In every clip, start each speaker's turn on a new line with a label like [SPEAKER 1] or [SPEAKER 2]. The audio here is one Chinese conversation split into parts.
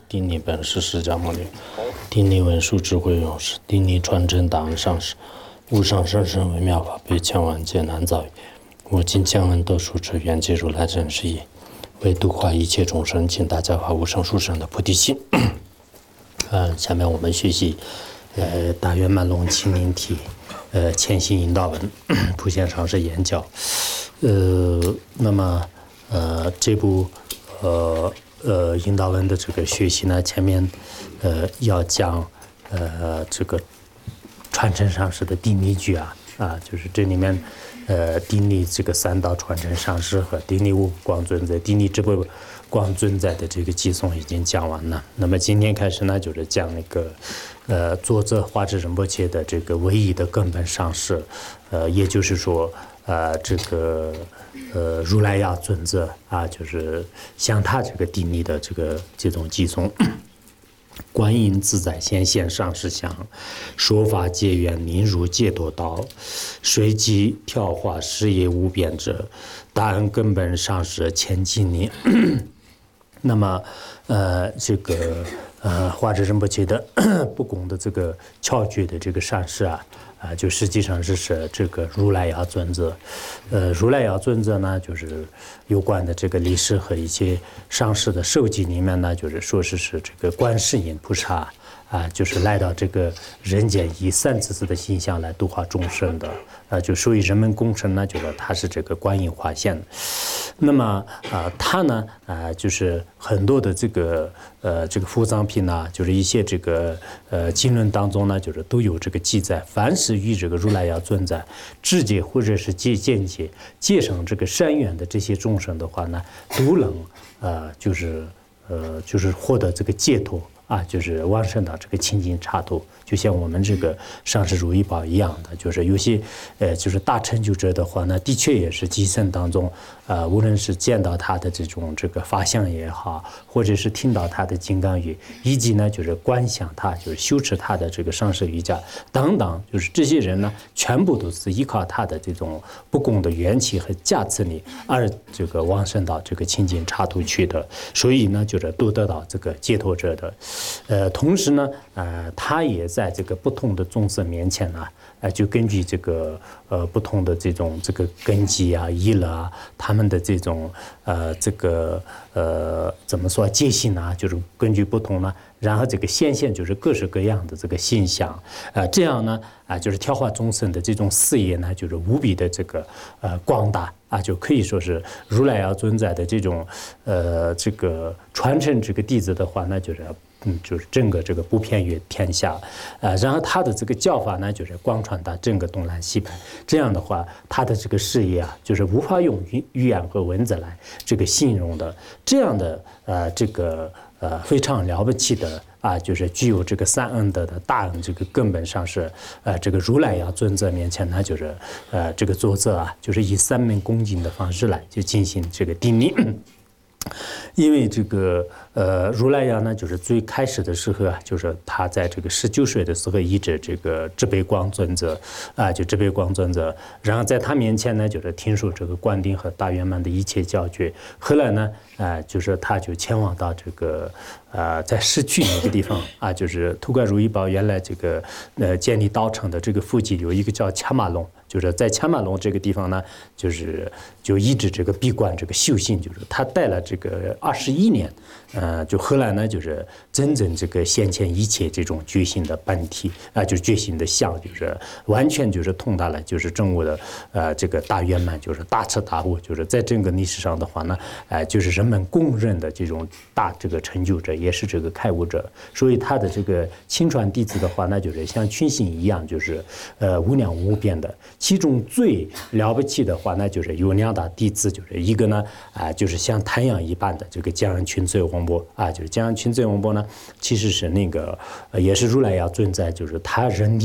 [SPEAKER 1] 定力本师释迦牟尼，定力文殊智慧勇士，定力传真大恩上师，无上甚深微妙法，被千万劫难遭遇。我今将恩得殊持，愿解如来真实义，为度化一切众生，请大家发无上殊胜的菩提心。下面我们学习大圆满龙清明体前行引导文普贤上师演讲。那么这部引导文的这个学习呢，前面要讲这个传承上师的定力句就是这里面定力这个三道传承上师和定力无光尊在、定力智慧光尊在的这个偈颂已经讲完了。那么今天开始呢，就是讲那个作者华智仁波切的这个唯一的根本上师，也就是说这个如来呀尊者就是像他这个定力的这种偈颂。观音自在显现上师相，说法皆缘名如解脱道，随机调化事业无边者，大恩根本上师千金力。那么这个华智仁波切的不公的这个窍诀的这个上师就实际上是这个如来呀尊者。如来呀尊者呢，就是有关的这个历史和一些上师的授记里面呢，就是说是这个观世音菩萨就是来到这个人间以三次次的形象来度化众生的，就属于人们共称呢，就是他是这个观音化现的。那么他呢就是很多的这个伏藏品就是一些这个经论当中呢，就是都有这个记载，凡是与这个如来呀尊者直接或者是间接结上这个善缘的这些众生的话呢，都能就是获得这个解脱就是往生到这个清净刹土，就像我们这个上师如意宝一样的，就是有些就是大成就者的话呢，的确也是今生当中无论是见到他的这个法相也好，或者是听到他的金刚语，以及呢就是观想他，就是修持他的这个上师瑜伽等等，就是这些人呢，全部都是依靠他的这种不共的缘起和加持力而这个往生到这个清净刹土去的，所以呢就是都得到这个解脱者的。同时呢他也在这个不同的众生面前就根据这个不同的这个根基依乐他们的这种怎么说戒心就是根据不同呢，然后这个显现就是各式各样的这个现象这样呢就是调化众生的这种事业呢，就是无比的这个广大就可以说是如来呀尊者的这种这个传承这个弟子的话，那就是整个这个不偏于天下然后他的这个教法呢，就是广传到整个东南西北，这样的话他的这个事业就是无法用语言和文字来这个形容的，这样的这个非常了不起的就是具有这个三恩德的大恩这个根本上是这个如来呀尊者面前呢，就是这个作者就是以三门恭敬的方式来就进行这个定力。因为这个如来呀呢，就是最开始的时候就是他在这个19岁的时候依着这个智悲光尊者就智悲光尊者，然后在他面前呢，就是听说这个灌顶和大圆满的一切教诀，后来呢就是他就前往到这个在市区那个地方就是图克如意宝原来这个建立道场的这个附近有一个叫恰马龙，就是在恰马龙这个地方呢，就一直这个闭关这个修行，就是他带了这个21年，就后来呢，就是真正这个显现一切这种觉醒的本体就是觉醒的相，就是完全就是通达了，就是证悟的这个大圆满，就是大彻大悟，就是在整个历史上的话呢，就是人们公认的这种大这个成就者，也是这个开悟者，所以他的这个亲传弟子的话，那就是像群星一样，就是无量无边的。其中最了不起的话，那就是有2大弟子，就是一个呢就是像太阳一般的这个江洋群罪王波就是江洋群罪王波呢，其实是那个也是如来呀尊者，就是他认定的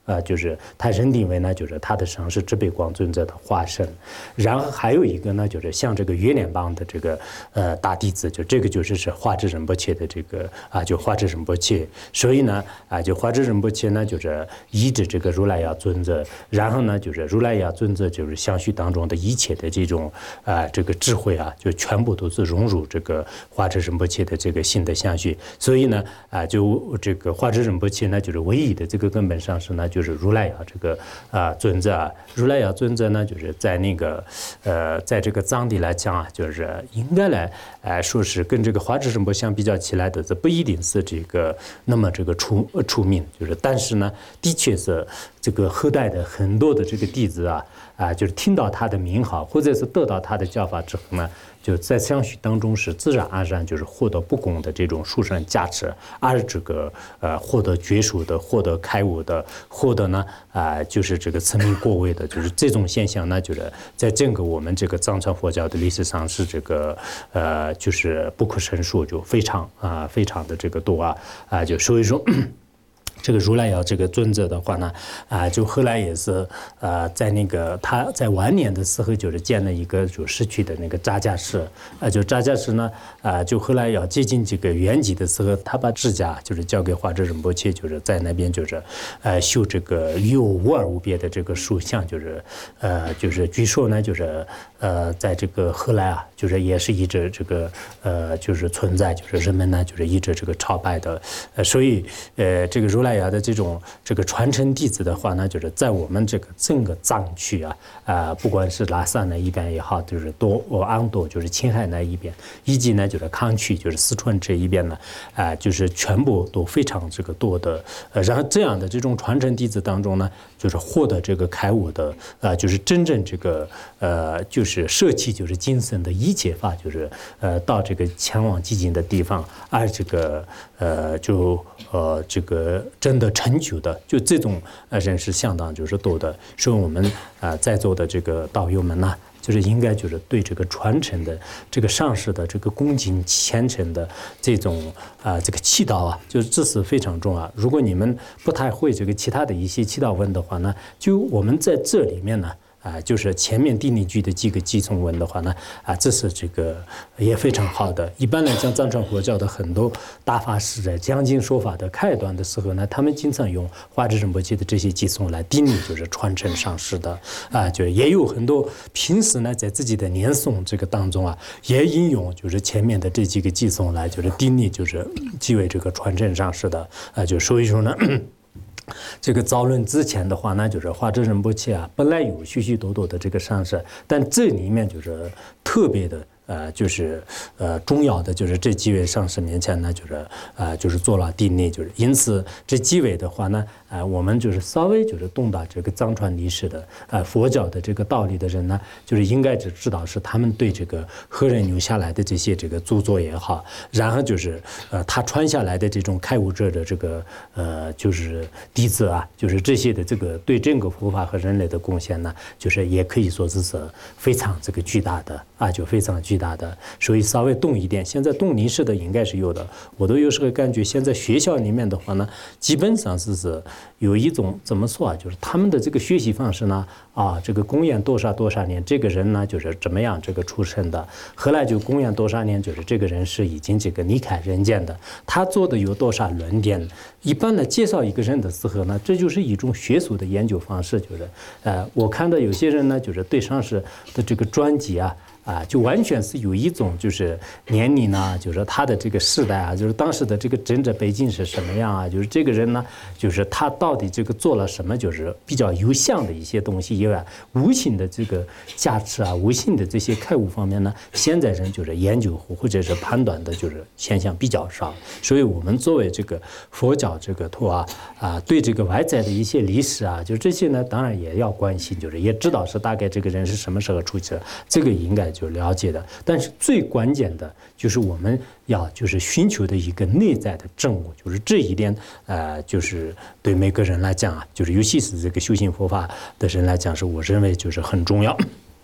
[SPEAKER 1] 就是他认定为呢，就是他的神是智悲光尊者的化身。然后还有一个呢，就是像这个月联邦的这个大弟子，就这个就是化智仁波切的这个就化智仁波切。所以呢就化智仁波切呢，就是依着这个如来雅尊者，然后呢就是如来雅尊者就是相续当中的一切的这种这个智慧就全部都是融入这个化智仁波切的这个新的相续。所以呢就这个化智仁波切呢，就是唯一的这个根本上是呢，就是如来雅这个尊者如来雅尊者呢，就是在那个在这个藏地来讲就是应该来说是跟这个化智仁波相比较起来的，这不一定是这个那么这个出名，就是但是呢，的确是这个后代的很多的这个弟子就是听到他的名号，或者是得到他的教法之后呢，就在相续当中是自然而然就是获得不共的这种殊胜加持，而这个获得觉悟的，获得开悟的，获得呢就是这个成名过位的，就是这种现象呢，就是在整个我们这个藏传佛教的历史上是这个就是不可胜数，就非常的这个多就所以说。这个如来雅这个尊者的话呢，就后来也是在那个他在晚年的时候，就是建了一个就逝去的那个扎伽寺，就扎伽寺呢，就后来要接近这个圆寂的时候，他把指甲就是交给化智仁波切，就是在那边就是修这个有无二无别的这个塑像，就是据说呢，就是在这个后来就是也是一直这个就是存在，就是人们呢就是一直这个朝拜的，所以这个如来雅的这个传承弟子的话呢，就是在我们这个整个藏区不管是拉萨那一边也好，就是安多就是青海那一边，以及呢就是康区就是四川这一边呢，就是全部都非常这个多的，然后这样的这种传承弟子当中呢，就是获得这个开悟的就是真正这个就是舍弃就是精神的一切法，就是到这个前往寂静的地方，而这个这个真的成就的，就这种人是相当就是多的。所以我们在座的这个道友们呢，就是应该就是对这个传承的这个上师的这个恭敬虔诚的这种这个祈祷就是这是非常重要。如果你们不太会这个其他的一些祈祷文的话呢，就我们在这里面呢。就是前面第2句的几个寄送文的话呢，这是这个也非常好的。一般来讲，藏传佛教的很多大法师在讲经说法的开端的时候呢，他们经常用化智仁波切的这些寄送来砥砺，就是传承上师的就也有很多平时呢在自己的念诵这个当中也引用就是前面的这几个寄送来就是砥砺，就是即为这个传承上师的就所以说呢。这个造论之前的话呢，就是化智仁波切本来有许许多多的这个上师，但这里面就是特别的。就是重要的就是这几位上师面前呢，就是做了砥砺，就是因此这几位的话呢，我们就是稍微就是懂得这个藏传历史的佛教的这个道理的人呢，就是应该知道是他们对这个后人留下来的这些这个著作也好，然后就是他传下来的这种开悟者的这个就是弟子就是这些的这个对整个佛法和人类的贡献呢，就是也可以说是非常这个巨大的就非常巨大的，所以稍微懂一点。现在懂历史的应该是有的，我都有时候感觉现在学校里面的话呢，基本上是有一种怎么说就是他们的这个学习方式呢这个公元多少年，这个人呢就是怎么样这个出生的，后来就公元多少年，就是这个人是已经这个离开人间的，他做的有多少论点。一般呢介绍一个人的时候呢，这就是一种学术的研究方式，就是我看到有些人呢就是对上师的这个专辑就完全是有一种就是年龄就是他的这个世代就是当时的这个政治背景是什么样就是这个人呢，就是他到底这个做了什么，就是比较有相的一些东西以外，无形的这个价值无形的这些开悟方面呢，现在人就是研究或者是判断的就是现象比较少。所以我们作为这个佛教这个徒对这个外在的一些历史就这些呢，当然也要关心，就是也知道是大概这个人是什么时候出去的，这个应该就了解的。但是最关键的就是我们要就是寻求的一个内在的证悟，就是这一点就是对每个人来讲就是尤其是这个修行佛法的人来讲，是我认为就是很重要。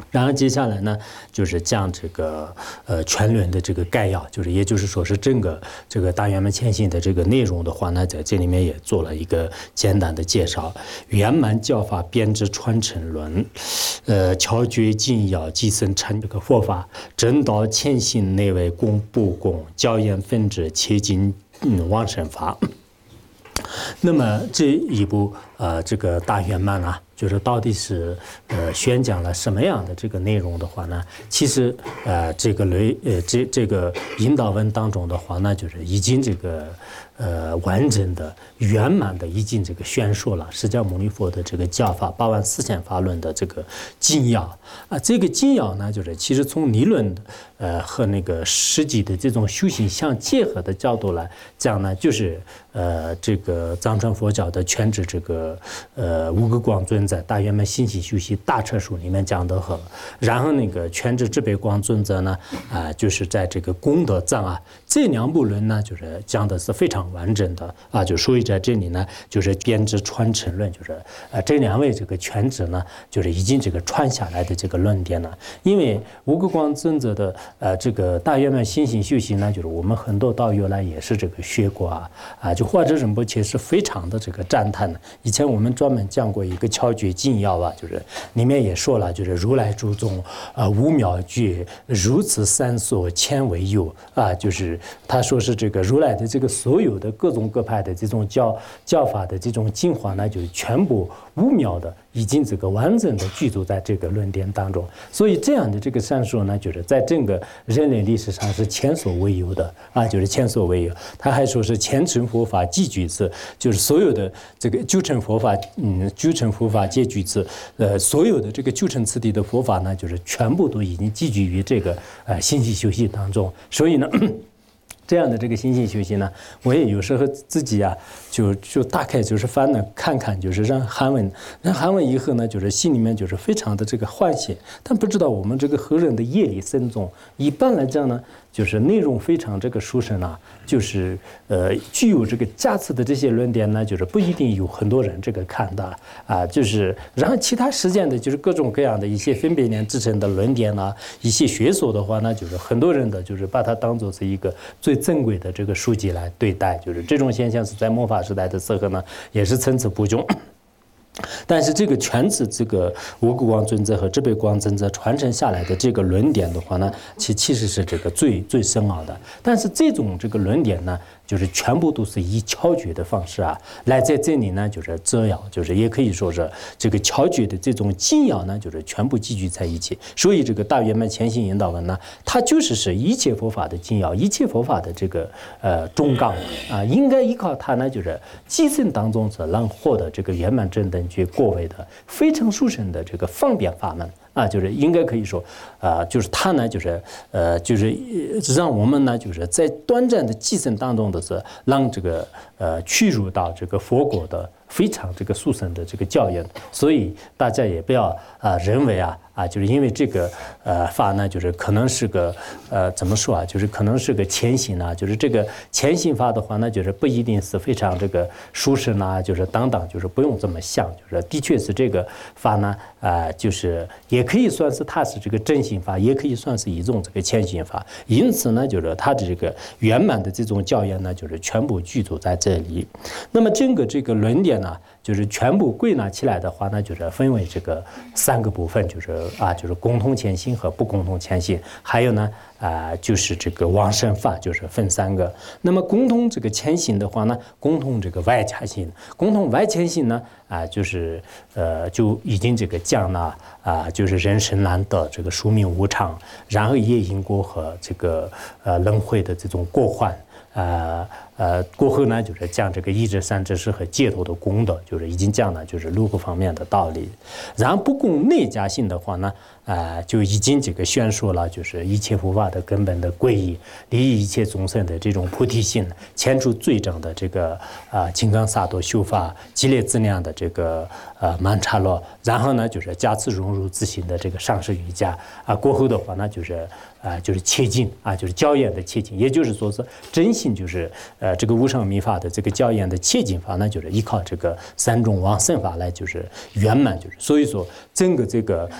[SPEAKER 1] 然后接下来呢，就是讲这个全论的这个概要，就是也就是说是整个这个大圆满前行的这个内容的话呢，在这里面也做了一个简单的介绍。圆满教法编织传承论，巧诀精要寄生成这个佛法，正道前行内外共不共，教言分支切经往生法。那么这一部这个大圆满啊，就是到底是宣讲了什么样的这个内容的话呢？其实这个这个引导文当中的话呢，就是已经这个完整的圆满的已经这个宣说了释迦牟尼佛的这个教法84000法论的这个精要啊。这个精要呢，就是其实从理论和那个实际的这种修行相结合的角度来讲呢，就是这个藏传佛教的全指这个无垢光尊者大圆满信息修习大彻书里面讲的和，然后那个全指智悲光尊者呢就是在这个功德藏啊这2部论呢，就是讲的是非常完整的啊。就所以在这里呢，就是编织传承论，就是这2位这个全指呢，就是已经这个传下来的这个论点了。因为无垢光尊者的这个大圆满信心修行呢，就是我们很多道友呢也是这个学过就或者仁波切是非常的这个赞叹的。以前我们专门讲过一个巧诀精要啊，就是里面也说了，就是如来诸宗无妙诀，如此三所千为有啊，就是他说是这个如来的这个所有的各种各派的这种教法的这种精华呢，就是全部无妙的已经这个完整的具足在这个论点当中。所以这样的这个善说呢，就是在整个人类历史上是前所未有的啊，就是前所未有。他还说是前尘佛法即具次，就是所有的这个究成佛法，究成佛法皆具次，所有的这个究成次第的佛法呢，就是全部都已经寄居于这个信息修习当中。所以呢。这样的这个心性修行呢，我也有时候自己就大概就是翻了看看，就是让韩文以后呢，就是心里面就是非常的这个欢喜。但不知道我们这个和人的业力深重，一般来讲呢，就是内容非常这个殊胜就是具有这个价值的这些论点呢，就是不一定有很多人这个看到就是然后其他实践的就是各种各样的一些分别念制成的论点一些学说的话呢，就是很多人的就是把它当作是一个最正规的这个书籍来对待，就是这种现象是在末法时代的时候呢，也是参差不穷。但是这个全指这个无垢光尊者和智悲光尊者传承下来的这个论点的话呢，其实是这个最深奥的。但是这种这个论点呢，就是全部都是以巧诀的方式来在这里呢，就是遮要，就是也可以说是这个巧诀的这种精要呢，就是全部集聚在一起。所以这个大圆满前行引导文呢，它就是一切佛法的精要，一切佛法的这个中纲应该依靠它呢，就是基层当中是能获得这个圆满正等觉过位的非常殊胜的这个方便法门。就是应该可以说，就是它呢，就是让我们呢，就是在短暂的寄生当中的是让这个去入到这个佛果的非常这个殊胜的这个教言。所以大家也不要认为就是因为这个法呢，就是可能是个怎么说就是可能是个前行就是这个前行法的话呢，就是不一定是非常这个殊胜就是等等，就是不用这么想，就是的确是这个法呢就是也可以算是它是这个正行法，也可以算是一种这个前行法。因此呢，就是它的这个圆满的这种教言呢，就是全部具足在这里。那么整个这个论点呢，就是全部归纳起来的话呢，就是分为这个3个部分，就是共同前行和不共同前行，还有呢就是这个往生法，就是分3个。那么共同这个前行的话呢，共同这个外前行，共同外前行呢就是就已经这个讲了就是人生难得，这个寿命无常，然后业因果和这个轮回的这种过患。过后呢，就是讲这个一至三知识和解脱的功德，就是已经讲了就是6个方面的道理。然后不共内家性的话呢，就已经这个宣说了，就是一切佛法的根本的皈依，利益一切众生的这种菩提心，前除罪障的这个金刚萨埵修法，激烈质量的这个曼荼罗，然后呢就是加持融入自心的这个上师瑜伽过后的话呢，就是切近就是教言的切近，也就是说是真心就是这个无上密法的这个教言的切近法呢，就是依靠这个三种往生法来就是圆满，就是所以说整个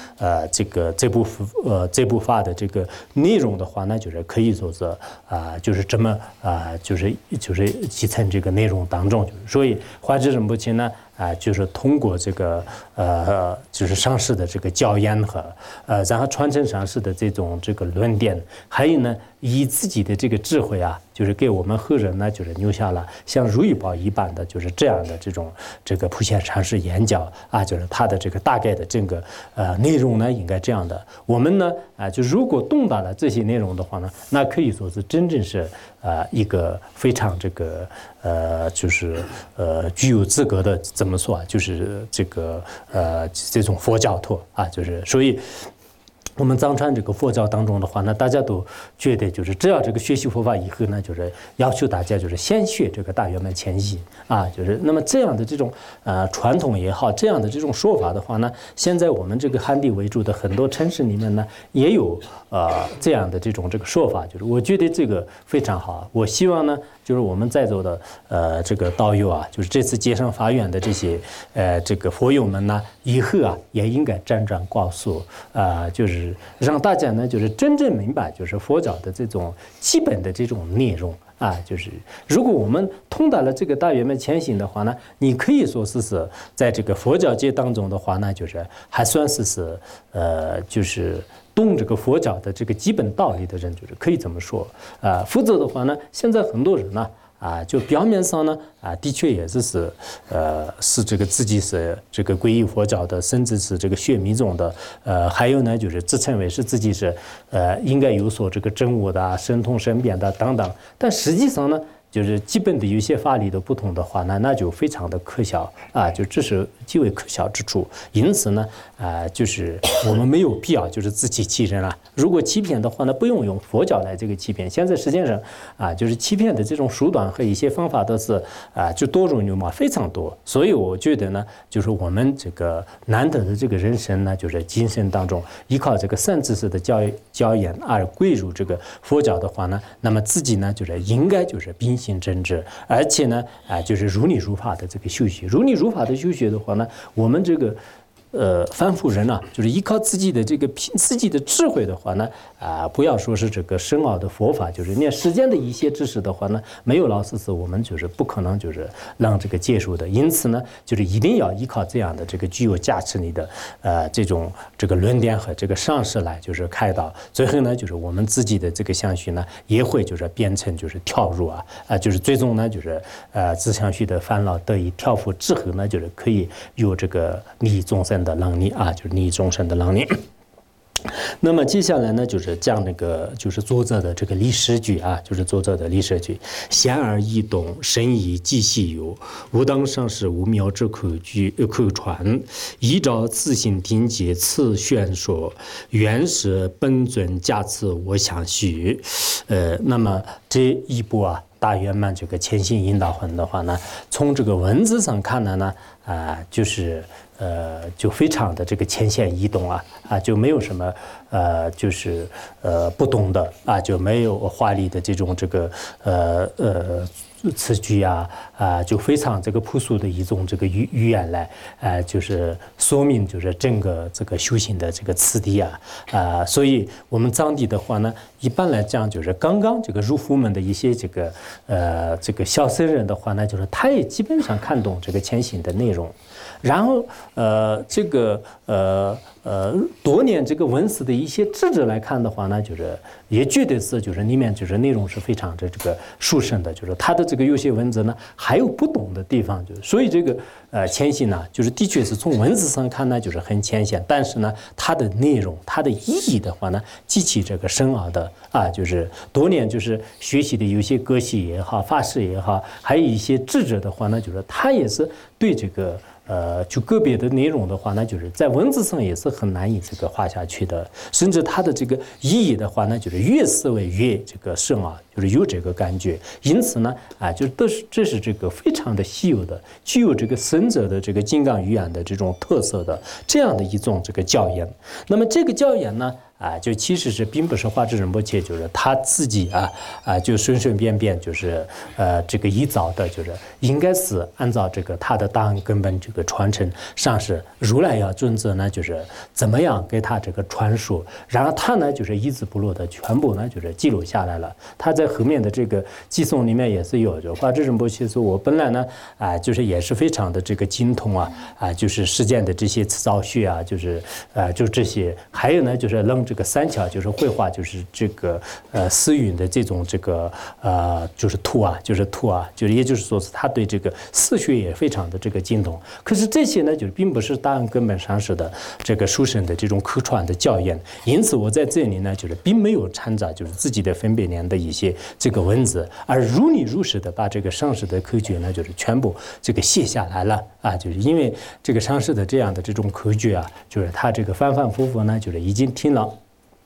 [SPEAKER 1] 这部法的这个内容的话呢，就是可以说是就是这么就是集成这个内容当中，就是所以华智仁波切呢。就是通过这个就是上师的这个教言和然后传承上师的这个论点，还有呢，以自己的这个智慧就是给我们后人呢，就是留下了像如意宝一般的，就是这样的这个普贤上师言教就是他的这个大概的这个内容呢，应该这样的。我们呢就如果懂得了这些内容的话呢，那可以说是真正是一个非常这个就是具有资格的。怎么说就是这个这种佛教徒就是所以。我们藏传这个佛教当中的话呢，大家都觉得就是只要这个学习佛法以后呢，就是要求大家就是先学这个大圆满前行就是那么这样的这种传统也好，这样的这种说法的话呢，现在我们这个汉地为主的很多城市里面呢，也有这样的这个说法，就是我觉得这个非常好。我希望呢，就是我们在座的这个道友就是这次接上法院的这些这个佛友们呢，以后也应该沾沾告诉就是让大家呢，就是真正明白，就是佛教的这种基本的这种内容就是如果我们通达了这个大圆满前行的话呢，你可以说是在这个佛教界当中的话呢，就是还算是就是懂这个佛教的这个基本道理的人，就是可以这么说否则的话呢，现在很多人呢。就表面上呢，的确也是这个自己是这个皈依佛教的，甚至是这个学密宗的，还有呢，就是自称为是自己是应该有所这个证悟的、神通神变的等等，但实际上呢。就是基本的有些法理的不同的话呢，那就非常的可笑就这是极为可笑之处。因此呢，就是我们没有必要就是自欺欺人了。如果欺骗的话呢，不用用佛教来这个欺骗。现在实际上就是欺骗的这种手段和一些方法都是就多种牛毛非常多。所以我觉得呢，就是我们这个难得的这个人生呢，就是精神当中依靠这个善知识的教言而归入这个佛教的话呢，那么自己呢就是应该就是秉行正直，而且呢就是如理如法的这个修学。如理如法的修学的话呢，我们这个凡夫人就是依靠自己的这个凭自己的智慧的话呢，不要说是这个深奥的佛法，就是连世间的一些知识的话呢，没有老师是我们就是不可能就是让这个接受的。因此呢，就是一定要依靠这样的这个具有加持力的这个论点和这个上师来就是开导。最后呢，就是我们自己的这个相续呢，也会就是变成就是跳入就是最终呢，就是自相续的烦恼得以调伏之后呢，就是可以有这个利益众生的能力就是利益众生的能力。那么接下来呢，就是讲那个就是作者的这个历史句就是作者的历史句：显而易懂，深以既稀有，吾当上师无妙之口传，依照自性定解次宣说，原是本尊加持我相续。那么这一部大圆满这个前行引导文的话呢，从这个文字上看呢就是就非常的这个浅显易懂就没有什么就是不懂的就没有华丽的这种这个词句就非常这个朴素的一种这个语言来就是说明就是整个这个修行的这个次第所以我们藏地的话呢，一般来讲就是刚刚这个入佛门的一些这个小僧人的话呢，就是他也基本上看懂这个前行的内容。然后这个多年这个文史的一些智者来看的话呢，就是也觉得是就是里面就是内容是非常这个殊胜的，就是他的这个有些文字呢还有不懂的地方，就是所以这个前行呢，就是的确是从文字上看呢就是很浅显，但是呢它的内容它的意义的话呢极其这个深奥的就是多年就是学习的有些歌系也好法师也好，还有一些智者的话呢，就是他也是对这个就个别的内容的话呢，就是在文字上也是很难以这个画下去的，甚至它的这个意义的话呢，就是越思维越这个深就是有这个感觉。因此呢，就是这是这个非常的稀有的，具有这个僧者的这个金刚语言的这种特色的这样的一种这个教言。那么这个教言呢， 就其实是并不是华智仁波切就是他自己就顺顺便便就是这个一早的就是应该是按照这个他的大恩根本这个传承上是如来要准则呢，就是怎么样给他这个传输，然后他呢就是一字不漏的全部呢就是记录下来了。他在后面的这个寄送里面也是有，就华智仁波切说，我本来呢就是也是非常的这个精通就是实践的这些词造学就是就这些，还有呢就是弄这个三桥就是绘画就是这个丝韵的这种这个就是图就是也就是说是他对这个四学也非常的这个精通。可是这些呢就是并不是大恩根本上师的这个书生的这种口传的教研，因此我在这里呢就是并没有掺杂就是自己的分别年的一些这个文字，而如理如实的把这个上师的口诀呢就是全部这个写下来了就是因为这个上师的这样的这种口诀就是他这个反反复复呢就是已经听了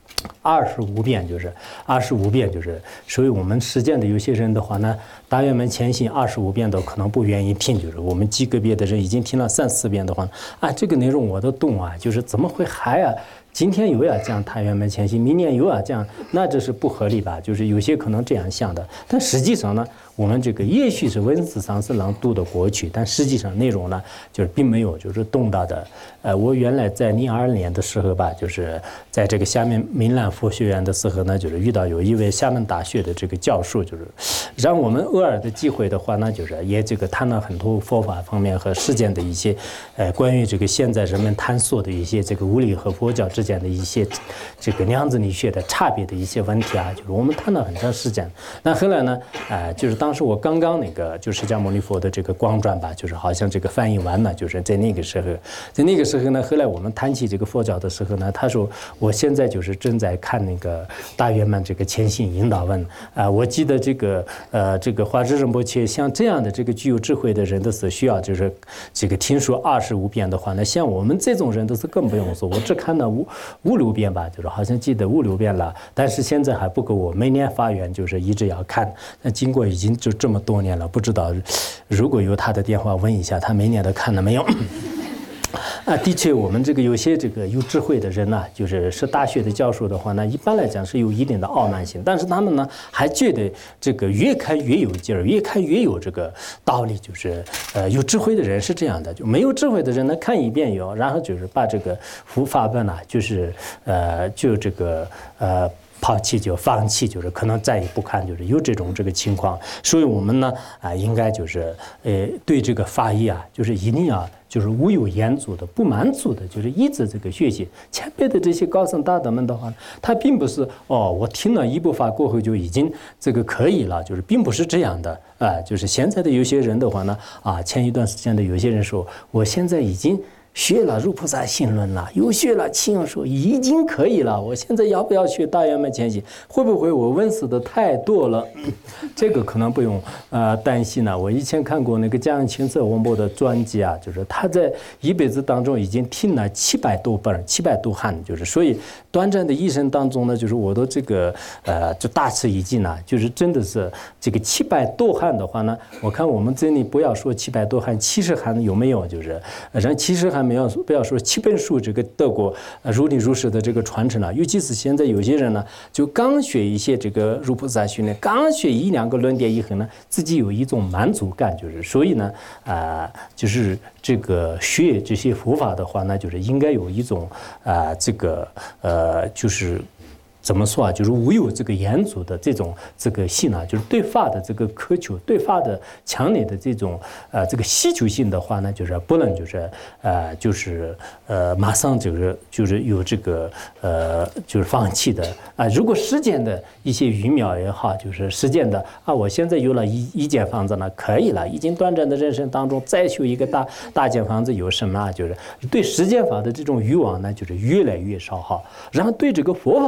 [SPEAKER 1] 25遍，就是25遍，就是所以我们实践的有些人的话呢，大圆满前行25遍都可能不愿意听，就是我们极个别的人已经听了3、4遍的话这个内容我都懂就是怎么会还今天又要讲大圆满前行，明年又要讲，那这是不合理吧？就是有些可能这样想的，但实际上呢，我们这个也许是文字上是能读得过去，但实际上内容呢，就是并没有就是懂到的。我原来在02年的时候吧，就是在这个厦门闽南佛学院的时候呢，就是遇到有一位厦门大学的这个教授，就是让我们偶尔的机会的话呢，就是也这个谈了很多佛法方面和实践的一些，关于这个现在人们探索的一些这个物理和佛教之间的一些这个量子力学的差别的一些问题就是我们谈了很长时间。那后来呢，就是当时我刚刚那个就释迦牟尼佛的这个广传吧，就是好像这个翻译完了，就是在那个时候呢，后来我们谈起这个佛教的时候呢，他说我现在就是正在看那个大圆满这个前行引导文我记得这个华智仁波切像这样的这个具有智慧的人都是需要就是这个听说25遍的话呢，像我们这种人都是更不用说，我只看了五六遍吧，就是好像记得5、6遍了，但是现在还不够，我每年发愿就是一直要看。那经过已经就这么多年了，不知道如果有他的电话问一下，他每年都看了没有？的确，我们这个有些这个有智慧的人呢，就是大学的教授的话呢，一般来讲是有一定的傲慢性，但是他们呢还觉得这个越看越有劲儿，越看越有这个道理，就是有智慧的人是这样的，就没有智慧的人呢看一遍有，然后就是把这个佛法本就是就这个抛弃就放弃，就是可能再也不看，就是有这个情况。所以我们呢应该就是对这个法义就是一定要就是无有言足的，不满足的，就是一直这个学习。前辈的这些高僧大德们的话，他并不是我听了一部法过后就已经这个可以了，就是并不是这样的就是现在的有些人的话呢前一段时间的有些人说，我现在已经学了入菩萨行论了，又学了清净说，已经可以了。我现在要不要学大圆满前行？会不会我问死的太多了？这个可能不用担心了。我以前看过那个江青色文博的传记就是他在一辈子当中已经听了700多本，700多汉，就是所以短暂的一生当中呢，就是我的这个就大吃一惊就是真的是这个700多汉的话呢，我看我们这里不要说700多汉，70汉有没有？就是人70汉。不要说7本书这个德国如理如实的这个传承了，尤其是现在有些人呢，就刚学一些这个入菩萨训练，刚学1、2个论点以后呢，自己有一种满足感，就是所以呢就是这个学这些佛法的话呢，就是应该有一种这个就是怎么说就是无有这个言足的这个性就是对法的这个渴求，对法的强烈的这种这个需求性的话呢，就是不能就是马上就是有这个就是放弃的如果实践的一些鱼苗也好，就是实践的我现在有了一间房子呢，可以了，已经短暂的人生当中再修一个大间房子有什么就是对实践法的这种欲望呢，就是越来越少然后对这个佛法的这个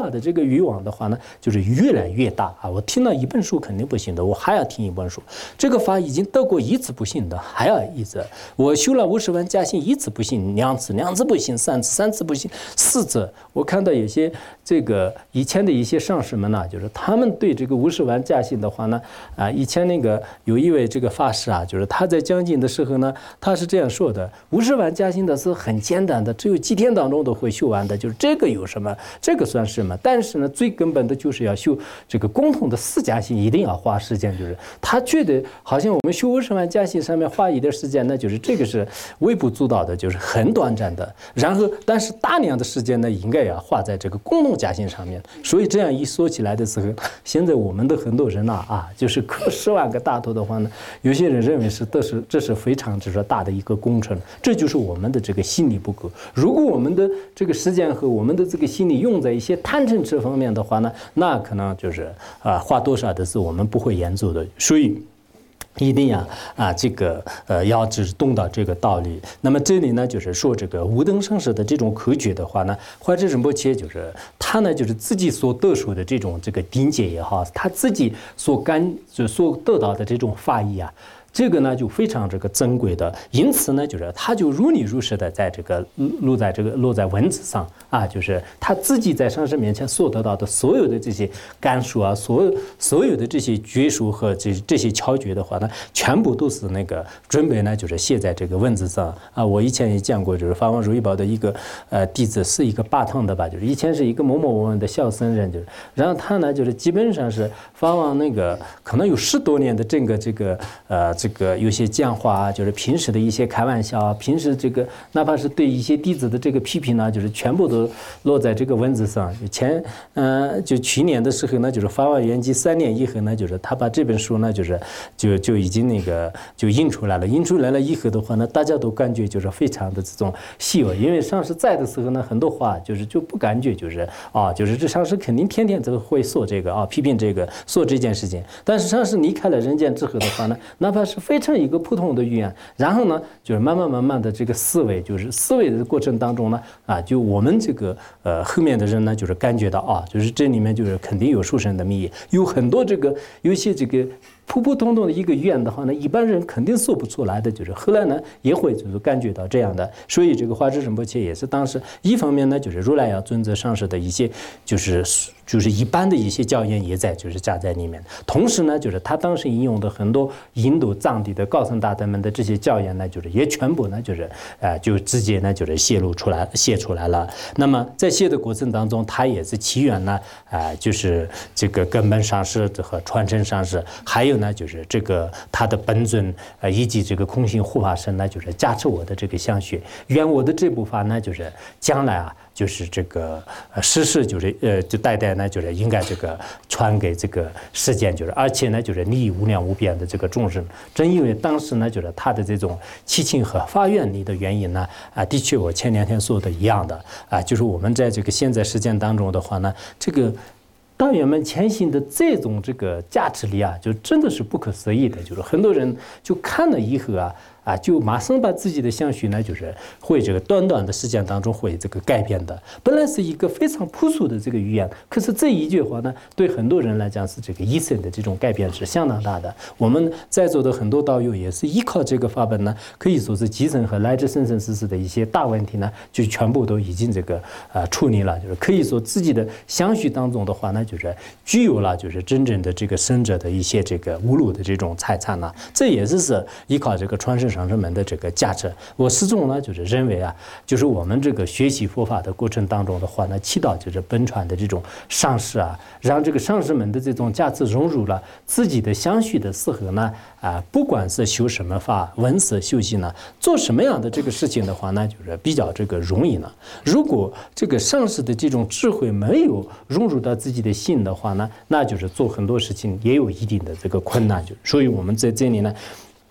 [SPEAKER 1] 欲望的话呢，就是越来越大啊！我听到一本书肯定不行的，我还要听一本书。这个法已经得过一次不行的，还要一次。我修了50万加行，一次不行，2次，2次不行，3次，3次不行，4次。我看到有些这个以前的一些上师们呢，就是他们对这个50万加行的话呢，以前那个有一位这个法师啊，就是他在讲经的时候呢，他是这样说的：50万加行的是很简单的，只有几天当中都会修完的，就是这个有什么，这个算什么？但是呢，最根本的就是要修这个共同的4加行，一定要花时间。就是他觉得好像我们修50万加行上面花一点时间呢，就是这个是微不足道的，就是很短暂的。然后，但是大量的时间呢，应该要花在这个共同加行上面。所以这样一说起来的时候，现在我们的很多人就是刻10万个大头的话呢，有些人认为这是非常就是大的一个工程，这就是我们的这个心理不够。如果我们的这个时间和我们的这个心理用在一些贪嗔痴方面的话呢，那可能就是花多少的是我们不会研究的。所以一定要只懂到这个道理。那么这里呢，就是说这个无等上师的这种科学的话呢，怀智仁波切就是他呢，就是自己所得受的这种这个定解也好，他自己所得到的这种法义啊。这个呢就非常这个珍贵的，因此呢，就是他就如理如实的在这个落在文字上啊，就是他自己在上师面前所得到的所有的这些感受啊，所有的这些觉书和这些窍诀的话呢，全部都是那个准备呢，就是写在这个文字上啊。我以前也讲过，就是法王如意宝的一个弟子是一个巴唐的吧，就是以前是一个某某文的小僧人，就是然后他呢就是基本上是法王那个可能有10多年的整个这个有些讲话啊，就是平时的一些开玩笑啊，平时这个哪怕是对一些弟子的这个批评呢，就是全部都落在这个文字上。就去年的时候呢，就是法王圆寂3年以后呢，就是他把这本书呢，就已经就印出来了。印出来了以后的话呢，大家都感觉就是非常的这种喜悦，因为上师在的时候呢，很多话就不感觉就是这上师肯定天天都会说这个批评这个说这件事情。但是上师离开了人间之后的话呢，哪怕是非常一个普通的语言，然后呢，就是慢慢的这个思维，就是思维的过程当中呢，就我们这个后面的人呢，就是感觉到就是这里面就是肯定有殊胜的密意，有很多有些这个普普通通的一个语言的话呢，一般人肯定说不出来的，就是后来呢也会就是感觉到这样的。所以这个华智仁波切也是当时一方面呢，就是如来要尊者上师的一些就是一般的一些教言也在就是加在里面，同时呢，就是他当时引用的很多印度藏地的高僧大德们的这些教言呢，就是也全部呢就直接呢就是写出来了。那么在写的过程当中，他也是起源呢就是这个根本上师和传承上师，还有呢就是这个他的本尊以及这个空性护法神呢，就是加持我的这个相续，愿我的这部法呢，就是将来就是这个世就代呢就是应该这个传给这个世间，就是而且呢就是利益无量无边的这个众生。正因为当时呢就是他的这种七情和发愿力的原因呢的确我前2天说的一样的就是我们在这个现在实践当中的话呢，这个道远们前行的这种这个价值力就真的是不可思议的，就是很多人就看了以后就马上把自己的相续呢，就是会这个短的时间当中会这个改变的。本来是一个非常朴素的这个语言，可是这一句话呢，对很多人来讲是这个一生的这种改变是相当大的。我们在座的很多道友也是依靠这个法本呢，可以说是基层和来自生生世世的一些大问题呢，就全部都已经这个处理了，就是可以说自己的相续当中的话呢，就是具有了就是真正的这个生者的一些这个无路的这种财产呢，这也是依靠这个传承上师们的这个价值。我始终呢就是认为就是我们这个学习佛法的过程当中的话呢，起到就是本传的这种上师让这个上师们的这种价值融入了自己的相续的时候呢不管是修什么法闻思修习呢，做什么样的这个事情的话呢，就是比较这个容易呢。如果这个上师的这种智慧没有融入到自己的心的话呢，那就是做很多事情也有一定的这个困难。所以我们在这里呢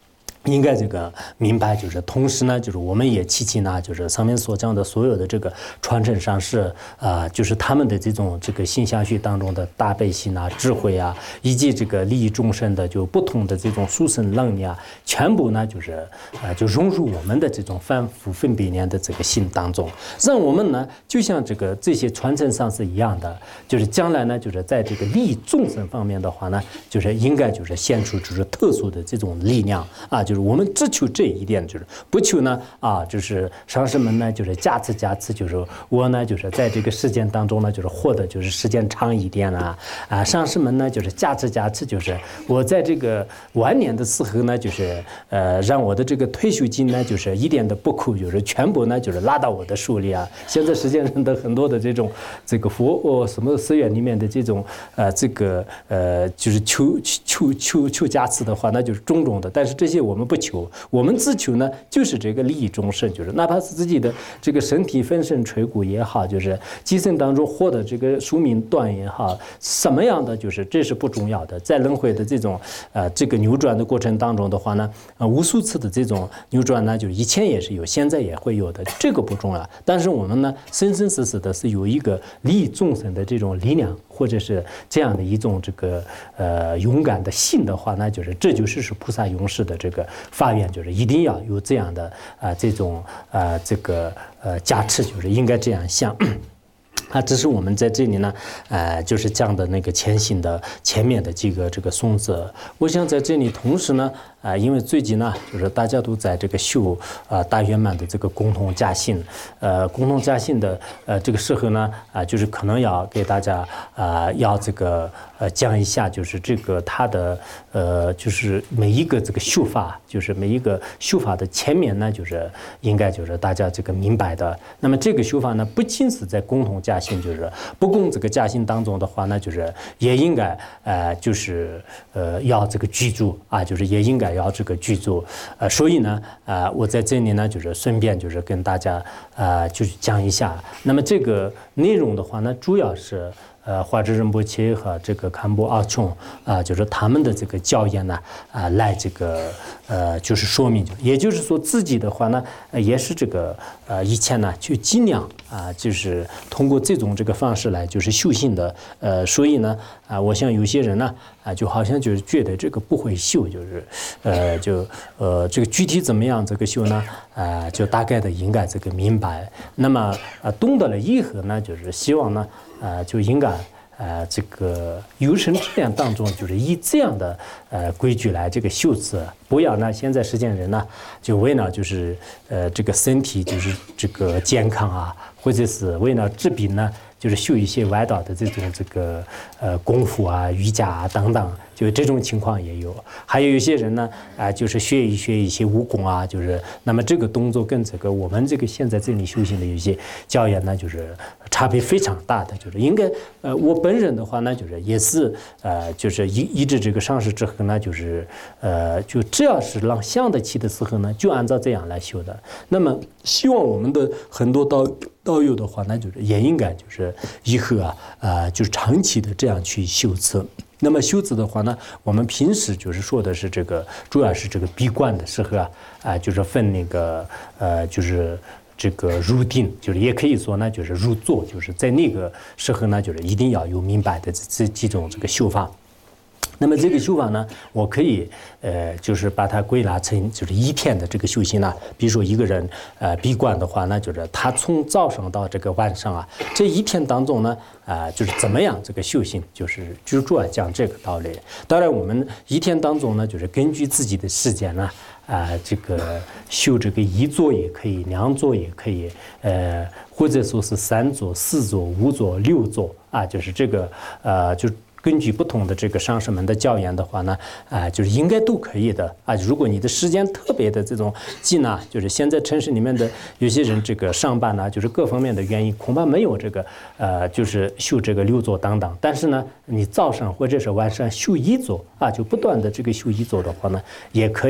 [SPEAKER 1] 应该这个明白，就是同时呢，就是我们也契机呢，就是上面所讲的所有的这个传承上是就是他们的这种这个心相续当中的大悲心啊、智慧啊，以及这个利益众生的就不同的这种殊胜能力啊，全部呢就是就融入我们的这种反复分别念的这个心当中，让我们呢就像这些传承上是一样的，就是将来呢就是在这个利益众生方面的话呢，就是应该就是显出就是特殊的这种力量啊，就是我们只求这一点，就是不求呢就是上师们呢就是加持，就是我呢就是在这个时间当中呢就是活得就是时间长一点上师们呢就是加持，就是我在这个晚年的时候呢就是让我的这个退休金呢就是一点都不扣，就是全部呢就是拉到我的手里啊。现在世界上的很多的这个什么寺院里面的这种就是求加持的话，那就是种种的，但是这些我们不求，我们自求呢就是这个利益众生，就是哪怕是自己的这个身体粉身垂骨也好，就是今生当中获得这个寿命短也好，什么样的就是这是不重要的，在轮回的这种这个扭转的过程当中的话呢，无数次的这种扭转呢，就是以前也是有，现在也会有的，这个不重要，但是我们呢生生世世的是有一个利益众生的这种力量，或者是这样的一种这个勇敢的心的话，那就是这就是菩萨勇士的这个发愿，就是一定要有这样的这种加持，就是应该这样想。这是我们在这里呢，就是讲的那个前面的几个这个颂则。我想在这里同时呢，因为最近呢，就是大家都在这个修大圆满的这个共同加行，共同加行的这个时候呢，就是可能要给大家要这个讲一下，就是这个它的就是每一个这个修法，就是每一个修法的前面呢，就是应该就是大家这个明白的。那么这个修法呢，不仅是在共同加行，就是不共这个加行当中的话呢，就是也应该就是要这个居住就是也应该要这个居住。所以呢我在这里呢就是顺便就是跟大家就是讲一下。那么这个内容的话呢，主要是华智仁波切和这个堪布阿琼就是他们的这个教言呢来这个就是说明，也就是说自己的话呢也是这个以前呢就尽量就是通过这种这个方式来就是修行的。所以呢我想有些人呢就好像就是觉得这个不会修，就是这个具体怎么样这个修呢就大概的应该这个明白。那么懂得了以后呢，就是希望呢就应该这个有生之年当中，就是以这样的规矩来这个修持，不要呢现在世间人呢就为了就是这个身体就是这个健康或者是为了治病呢，就是修一些外道的这种这个功夫瑜伽等等，就这种情况也有。还有一些人呢就是学一些武功就是那么这个动作跟这个我们这个现在这里修行的有一些教言呢，就是差别非常大的。就是应该我本人的话呢，就是也是就是依着这个上师之后呢，就是就只要是让想得起的时候呢，就按照这样来修的。那么希望我们的很多道友的话，那就是也应该就是以后就是长期的这样去修持。那么修持的话呢，我们平时就是说的是这个，主要是这个闭关的时候就是分那个就是这个入定，就是也可以说呢，就是入座，就是在那个时候呢，就是一定要有明白的这几种这个修法。那么这个修法呢，我可以就是把它归纳成就是一天的这个修行呢。比如说一个人闭关的话呢，就是他从早上到这个晚上这一天当中呢就是怎么样这个修行，就是主要讲这个道理。当然我们一天当中呢，就是根据自己的时间呢这个修这个一座也可以，两座也可以，或者说是3座、4座、5座、6座就是这个就根据不同的这个上师们的教言的话呢，就是应该都可以的如果你的时间特别的这种紧就是现在城市里面的有些人这个上班就是各方面的原因，恐怕没有这个就是修这个6座等等。但是呢，你早上或者是晚上修1座就不断的这个修1座的话呢，也可以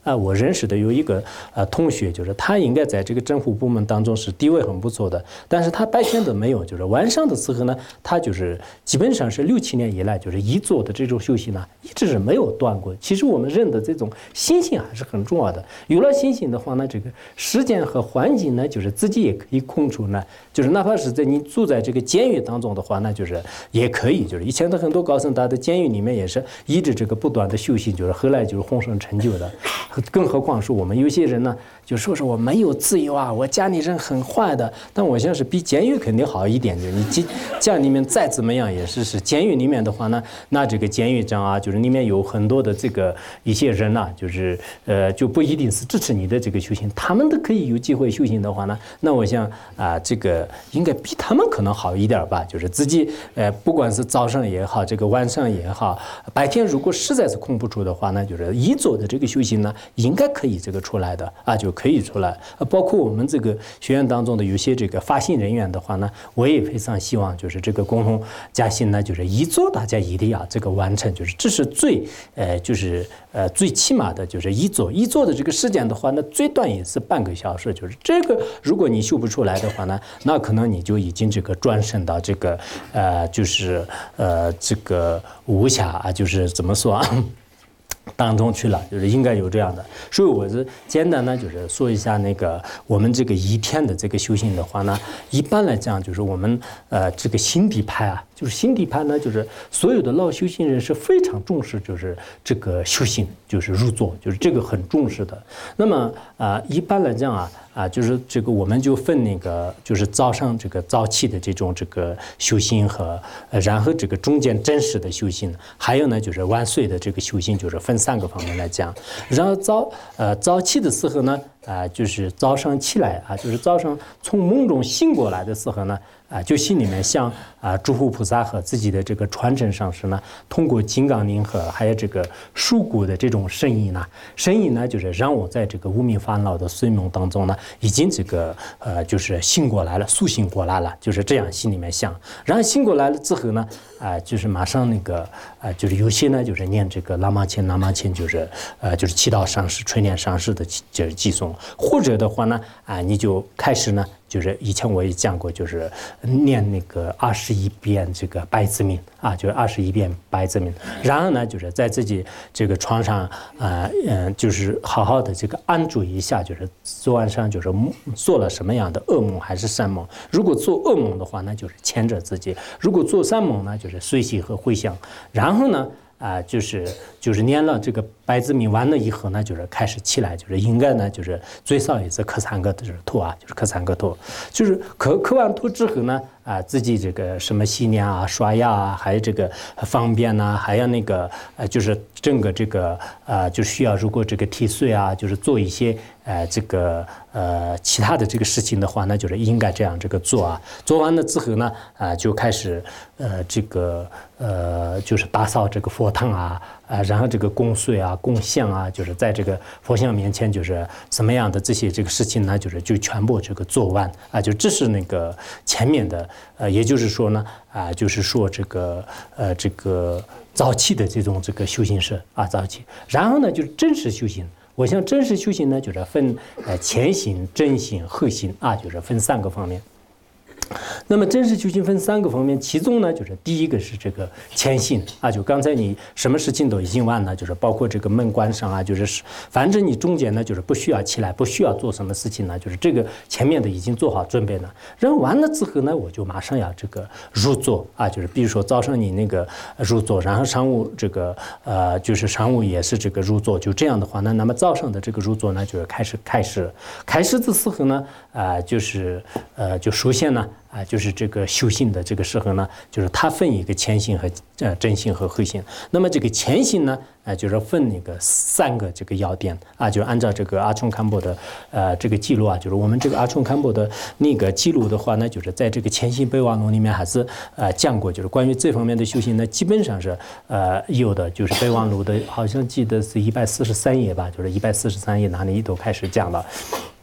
[SPEAKER 1] 我认识的有一个同学，就是他应该在这个政府部门当中是地位很不错的，但是他白天的没有，就是晚上的时候呢，他就是基本上是6、7年以来，就是一坐的这种休息呢，一直是没有断过。其实我们人的这种心性还是很重要的，有了心性的话呢，这个时间和环境呢，就是自己也可以控制呢，就是哪怕是在你住在这个监狱当中的话，那就是也可以，就是以前的很多高僧他的监狱里面也是一直这个不断的修行，就是后来就是红生成就的。更何况是我们有些人呢，就说是我没有自由啊，我家里人很坏的，但我想是比监狱肯定好一点。就是你家里面再怎么样也是监狱里面的话呢，那这个监狱长啊，就是里面有很多的这个一些人呐、就是就不一定是支持你的这个修行，他们都可以有机会修行的话呢，那我想这个应该比他们可能好一点吧。就是自己不管是早上也好，这个晚上也好，白天如果实在是控不住的话呢，就是一坐的这个修行呢，应该可以这个出来的就可以出来。包括我们这个学院当中的有些这个发心人员的话呢，我也非常希望就是这个共同加薪呢，就是一坐大家一定要这个完成，就是这是最起码的，就是一坐的这个时间的话，那最短也是半个小时。就是这个，如果你修不出来的话呢，那可能你就已经这个转身到这个这个无暇就是怎么说啊？当中去了，就是应该有这样的。所以我是简单呢，就是说一下那个我们这个一天的这个修行的话呢，一般来讲就是我们这个心地派啊，就是心地派呢，就是所有的老修行人是非常重视，就是这个修行，就是入座，就是这个很重视的。那么一般来讲就是这个我们就分那个就是早上这个早起的这种这个修行和然后这个中间真实的修行，还有呢就是晚睡的这个修行，就是分3个方面来讲。然后早起的时候呢，就是早上起来就是早上从梦中醒过来的时候呢，就心里面想诸佛菩萨和自己的这个传承上师呢，通过金刚经和还有这个树骨的这种声音呢，就是让我在这个无明烦恼的睡梦当中呢，已经这个就是醒过来了，苏醒过来了，就是这样心里面想。然后醒过来了之后呢，就是马上那个就是有些呢就是念这个喇嘛签，就是祈祷上师、垂念上师的就是寄诵，或者的话呢你就开始呢。就是以前我也讲过，就是念那个21遍这个百字明就是21遍百字明。然后呢，就是在自己这个床上就是好好的这个安住一下，就是昨晚上就是做了什么样的噩梦还是善梦。如果做噩梦的话呢，就是牵着自己；如果做善梦呢，就是随喜和回想。然后呢。就是念了这个百字明完了以后呢，就是开始起来，就是应该呢，就是最少也是磕3个就是头就是磕3个头，就是磕完头之后呢，自己这个什么洗脸刷牙还有这个方便还有那个就是整个这个就需要如果这个剃须就是做一些这个其他的这个事情的话，那就是应该这样这个做做完了之后呢，就开始这个就是打扫这个佛堂然后这个供水供香就是在这个佛像面前就是什么样的这些这个事情呢，就全部这个做完就这是那个前面的也就是说呢就是说这个早期的这种这个修行是早期，然后呢就是真实修行。我想真实修行呢，就是分前行、真行、后行就是分3个方面。那么真实修行分3个方面，其中呢就是第一个是这个前行就刚才你什么事情都已经完了，就是包括这个门关上就是反正你中间呢就是不需要起来，不需要做什么事情呢，就是这个前面的已经做好准备了。然后完了之后呢，我就马上要这个入座就是比如说早上你那个入座，然后上午这个就是上午也是这个入座，就这样的话呢，那么早上的这个入座呢就是开始的时候呢就首先呢就是这个修行的这个时候呢，就是它分一个前行和真行和后行。那么这个前行呢，就是分那个3个这个要点就按照这个阿冲堪布的这个记录就是我们这个阿冲堪布的那个记录的话呢，就是在这个前行备忘录里面还是讲过，就是关于这方面的修行呢，基本上是有的，就是备忘录的，好像记得是143页吧，就是143页哪里都开始讲了。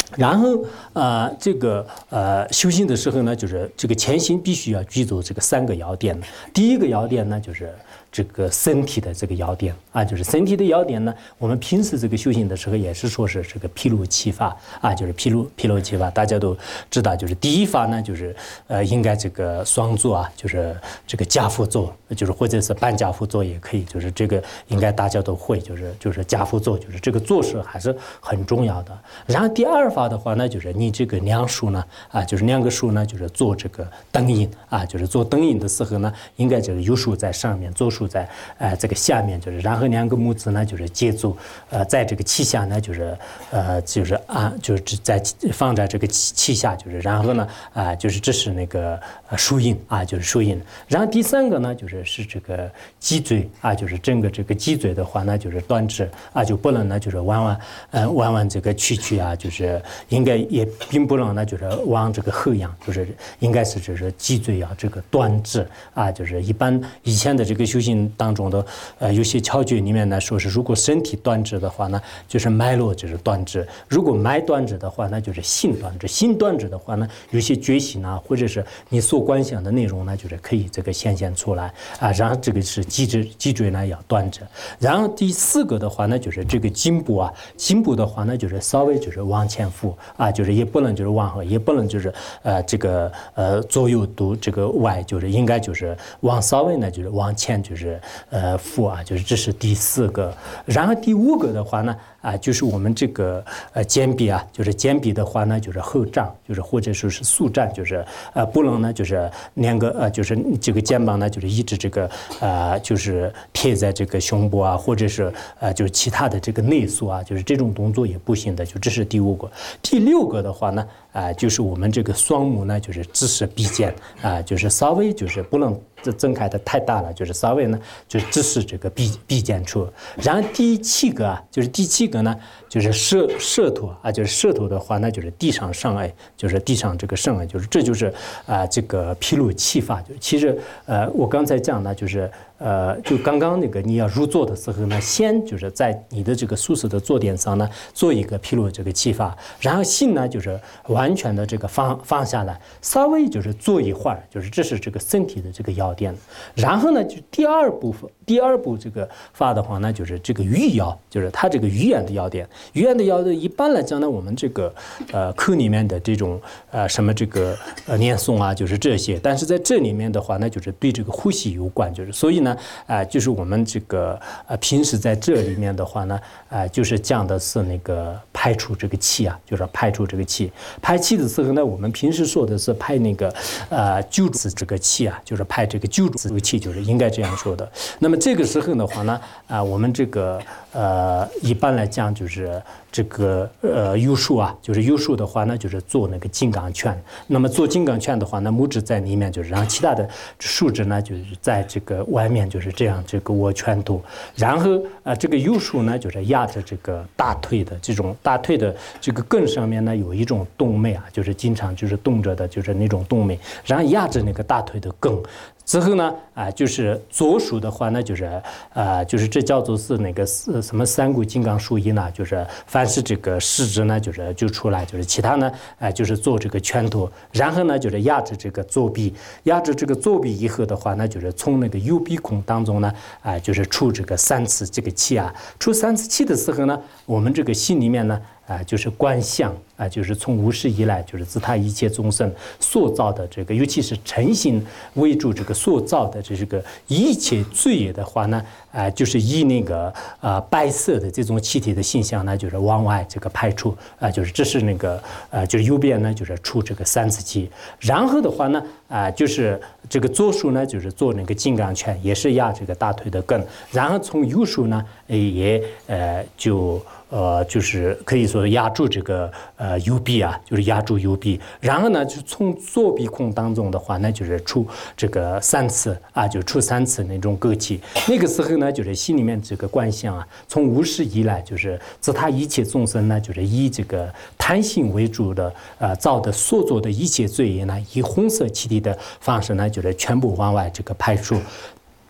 [SPEAKER 1] 然后这个修行的时候呢，就是这个前行必须要记住这个3个要点。第一个要点呢，就是这个身体的这个要点啊，就是身体的要点呢，我们平时这个修行的时候也是说是这个毗卢七法啊，就是毗卢七法，大家都知道，就是第一法呢，就是应该这个双坐啊，就是这个跏趺坐，就是或者是半跏趺坐也可以，就是这个应该大家都会，就是跏趺坐，就是这个坐式还是很重要的。然后第二法的话呢，就是你这个两手呢啊，就是2个手呢，就是做这个灯印啊，就是做灯印的时候呢，应该这个右手在上面，左手在这个下面，就是然后2个拇指呢就是接住在这个膝下呢就是就是在放在这个膝下，就是然后呢就是这是那个书印啊，就是书印。然后第3个呢是这个脊椎啊，就是整个这个脊椎的话呢就是端直啊，就不能呢就是弯弯这个曲啊，就是应该也并不能呢就是往这个后仰，就是应该是就是脊椎啊这个端直啊，就是一般以前的这个修行当中的有些窍诀里面呢说是，如果身体端直的话呢，就是脉络就是端直；如果脉端直的话呢，就是心端直。心端直的话呢，有些觉醒啊，或者是你所观想的内容呢，就是可以这个显现出来啊。然后这个是脊椎呢要端直。然后第4个的话呢，就是这个颈部啊，颈部的话呢，就是稍微就是往前俯啊，就是也不能就是往后，也不能就是这个左右都这个歪，就是应该就是稍微呢就是往前就是俯啊，就是这是第4个。然后第5个的话呢就是我们这个肩臂啊，就是肩臂的话呢就是后胀，就是或者说是速胀，就是不能呢就是2个就是这个肩膀呢就是一直这个就是贴在这个胸部啊，或者是就是其他的这个内缩啊，就是这种动作也不行的，就这是第5个。第6个的话呢就是我们这个双目呢就是直视鼻尖啊，就是稍微就是不能睁开的太大了，就是稍微呢就是直视这个鼻尖处。然后第7个啊，就是第7个呢就是舌头啊，就是舌头的话呢就是地上上颚，就是地上这个上颚，就是这就是这个毗卢七法。就其实我刚才讲呢就是就刚刚那个你要入座的时候呢，先就是在你的这个舒适的坐垫上呢做一个毗卢这个七法，然后心呢就是完全的这个放下来，稍微就是坐一会儿，就是这是这个身体的这个要点。然后呢就第二步这个法的话呢，就是这个语要，就是它这个语言的要点。语言的要点一般来讲呢，我们这个课里面的这种什么这个念诵啊，就是这些，但是在这里面的话呢，就是对这个呼吸有关，就是所以呢就是我们这个平时在这里面的话呢就是讲的是那个排出这个气啊，就是排出这个气。排气的时候呢，我们平时说的是排那个揪住这个气啊，就是排这个揪住这个气，就是应该这样说的。那么这个时候的话呢我们这个一般来讲就是这个右手啊，就是右手的话呢就是做那个金刚拳。那么做金刚拳的话呢，拇指在里面，就是然后其他的手指呢就是在这个外面，就是这样这个握拳头。然后这个右手呢就是压着这个大腿的这种大腿的这个根上面呢有一种动脉啊，就是经常就是动着的，就是那种动脉，然后压着那个大腿的根。之后呢就是左手的话呢就是就是这叫做是那个什么三股金刚术印呢，就是凡是这个食指呢就出来，就是其他呢就是做这个拳头。然后呢就是压着这个左臂，压着这个左臂以后的话呢，就是从那个右鼻孔当中呢就是出这个3次这个气啊。出3次气的时候呢，我们这个心里面呢就是观想就是从无始以来，就是自他一切众生塑造的这个，尤其是诚心为主这个塑造的这个一切罪业的话呢就是以那个白色的这种气体的现象呢，就是往外这个排出就是这是那个就是右边呢就是出这个3次气。然后的话呢就是这个左手呢就是做那个金刚拳，也是压这个大腿的根。然后从右手呢也就是可以说压住这个右臂啊，就是压住右臂。然后呢就从左鼻孔当中的话呢就是出这个3次就出3次那种嗝气。那个时候呢就是心里面这个观想从无始以来，就是自他一切众生呢就是以这个贪心为主的造的所做的一切罪业呢，以红色气体的方式呢就是全部往外这个排出。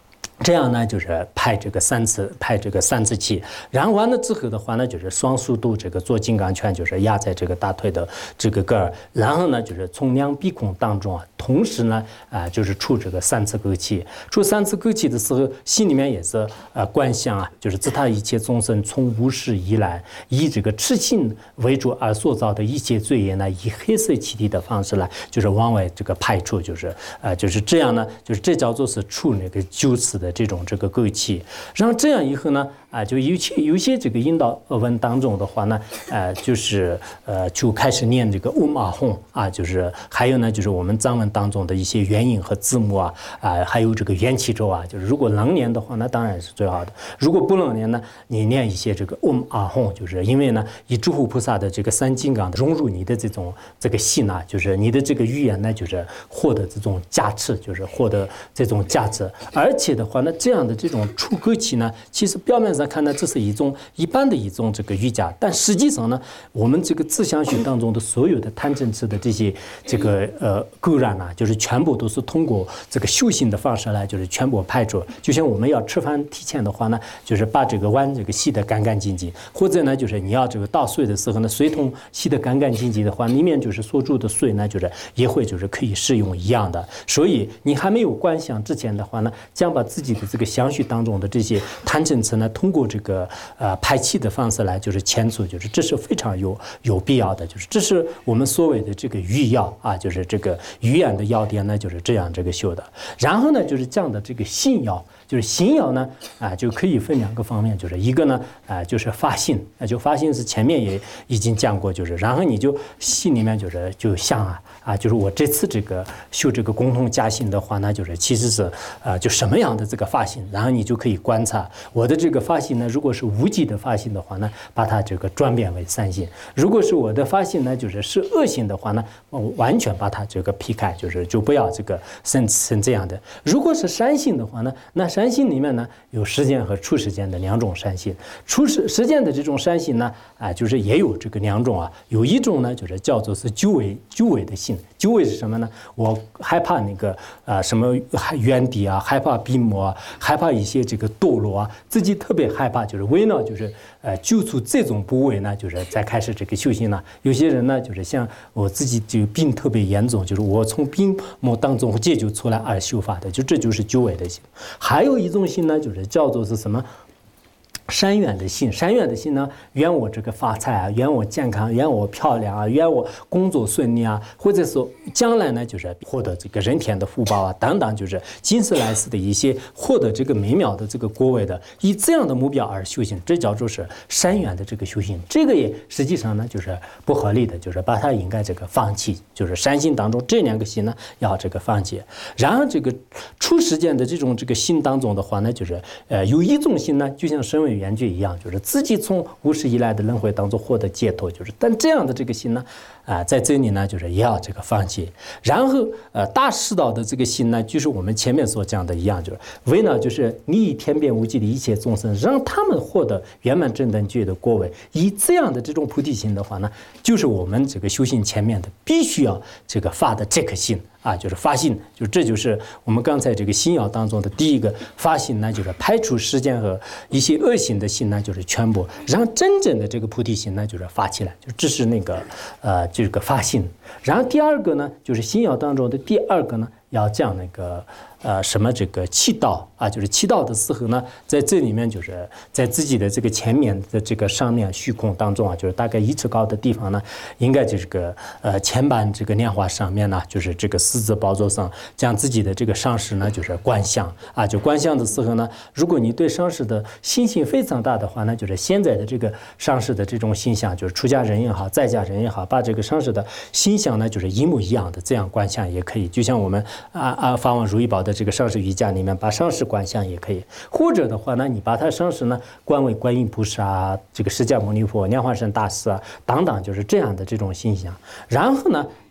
[SPEAKER 1] 这样呢，就是拍这个三次气，然后完了之后的话呢，就是双速度这个做金刚拳，就是压在这个大腿的这个根儿，然后呢，就是从两鼻孔当中啊，同时呢，就是出这个3次口气，出3次口气的时候，心里面也是观想啊，就是自他一切众生从无始以来，以这个痴心为主而塑造的一切罪业呢，以黑色气体的方式来，就是往外这个排出，就是这样呢，就是这叫做是出那个9次的这个枸杞，然后这样以后呢，就有些这个引导文当中的话呢，就开始念这个嗡阿吽啊，就是还有呢，就是我们藏文当中的一些元音和字母啊，还有这个元气咒啊，就是如果能念的话，那当然是最好的；如果不能念呢，你念一些这个嗡阿吽，就是因为呢，以诸佛菩萨的这个三金刚融入你的这个心啊，就是你的这个语言呢，就是获得这种加持，就是获得这种价值，而且的话呢，这样的这种出枸杞呢，其实表面上看呢，这是一般的一种这个瑜伽，但实际上呢，我们这个自相续当中的所有的贪嗔痴的这些垢染啊，就是全部都是通过这个修行的方式来，就是全部排除。就像我们要吃饭提前的话呢，就是把这个碗洗得干干净净，或者呢，就是你要这个倒水的时候呢，水桶洗得干干净净的话，里面就是所注的水呢，就是也会就是可以使用一样的。所以你还没有观想之前的话呢，将把自己的这个相续当中的这些贪嗔痴呢，通过这个排气的方式来就是遣除，就是这是非常有必要的，就是这是我们所谓的这个语要啊，就是这个语言的要点呢，就是这样这个修的。然后呢，就是讲的这个信要。就是心要呢，就可以分2个方面，就是一个呢，就是发心，就发心是前面也已经讲过，就是然后你就心里面就想就是我这次这个修这个共同加心的话呢，就是其实是就什么样的这个发心，然后你就可以观察我的这个发心呢，如果是无记的发心的话呢，把它这个转变为善心；如果是我的发心呢，是恶心的话呢，完全把它这个劈开，就不要这个生这样的。如果是善心的话呢，那善心里面呢，有实践和出实践的2种善心。实践的这种善心呢，就是也有这个2种啊。有一种呢，就是叫做是纠违的心。纠违是什么呢？我害怕那个什么冤敌啊，害怕病魔啊，害怕一些这个堕落啊，自己特别害怕，就是为了就是救出这种部位呢，就是再开始这个修行呢。有些人呢，就是像我自己就病特别严重，就是我从病魔当中解救出来而修法的，这就是纠违的心。还有一种心呢，就是叫做是什么？善愿的心，善愿的心呢，愿我这个发财啊，愿我健康，愿我漂亮啊，愿我工作顺利啊，或者说将来呢，就是获得这个人天的福报啊，等等，就是今世来世的一些获得这个美妙的这个果位的，以这样的目标而修行，这叫做是善愿的这个修行。这个也实际上呢，就是不合理的，就是把它应该这个放弃，就是善心当中这2个心呢要这个放弃。然后这个出实践的这个心当中的话呢，就是有一种心呢，就像声闻缘觉一样，就是自己从无始以来的轮回当中获得解脱，但这样的这个心呢，在这里呢，就是也要这个放弃。然后大师道的这个心呢，就是我们前面所讲的一样，就是为了就是利益天边无际的一切众生，让他们获得圆满正等觉的果位。以这样的这种菩提心的话呢，就是我们这个修行前面的必须要这个发的这颗心。就是发心，这就是我们刚才这个心要当中的第一个发心呢，就是排除世间和一些恶心的心呢，就是全部让真正的这个菩提心呢，就是发起来，这是那个这个发心。然后第2个呢，就是心要当中的第2个呢，要讲那个什么这个气道啊，就是气道的时候呢，在这里面就是在自己的这个前面的这个上面虚空当中啊，就是大概1尺高的地方呢，应该这个前半这个莲花上面呢，就是这个狮子宝座上，将自己的这个上师呢，就是观想啊，就观想的时候呢，如果你对上师的信心非常大的话呢，就是现在的这个上师的这种形象，就是出家人也好，在家人也好，把这个上师的形象呢，就是一模一样的这样观想也可以，就像我们法王如意宝的这个上师瑜伽里面把上师观想也可以，或者的话呢，你把他上师呢观为观音菩萨这个释迦牟尼佛、莲花生大师等等，就是这样的这种形象。然后呢，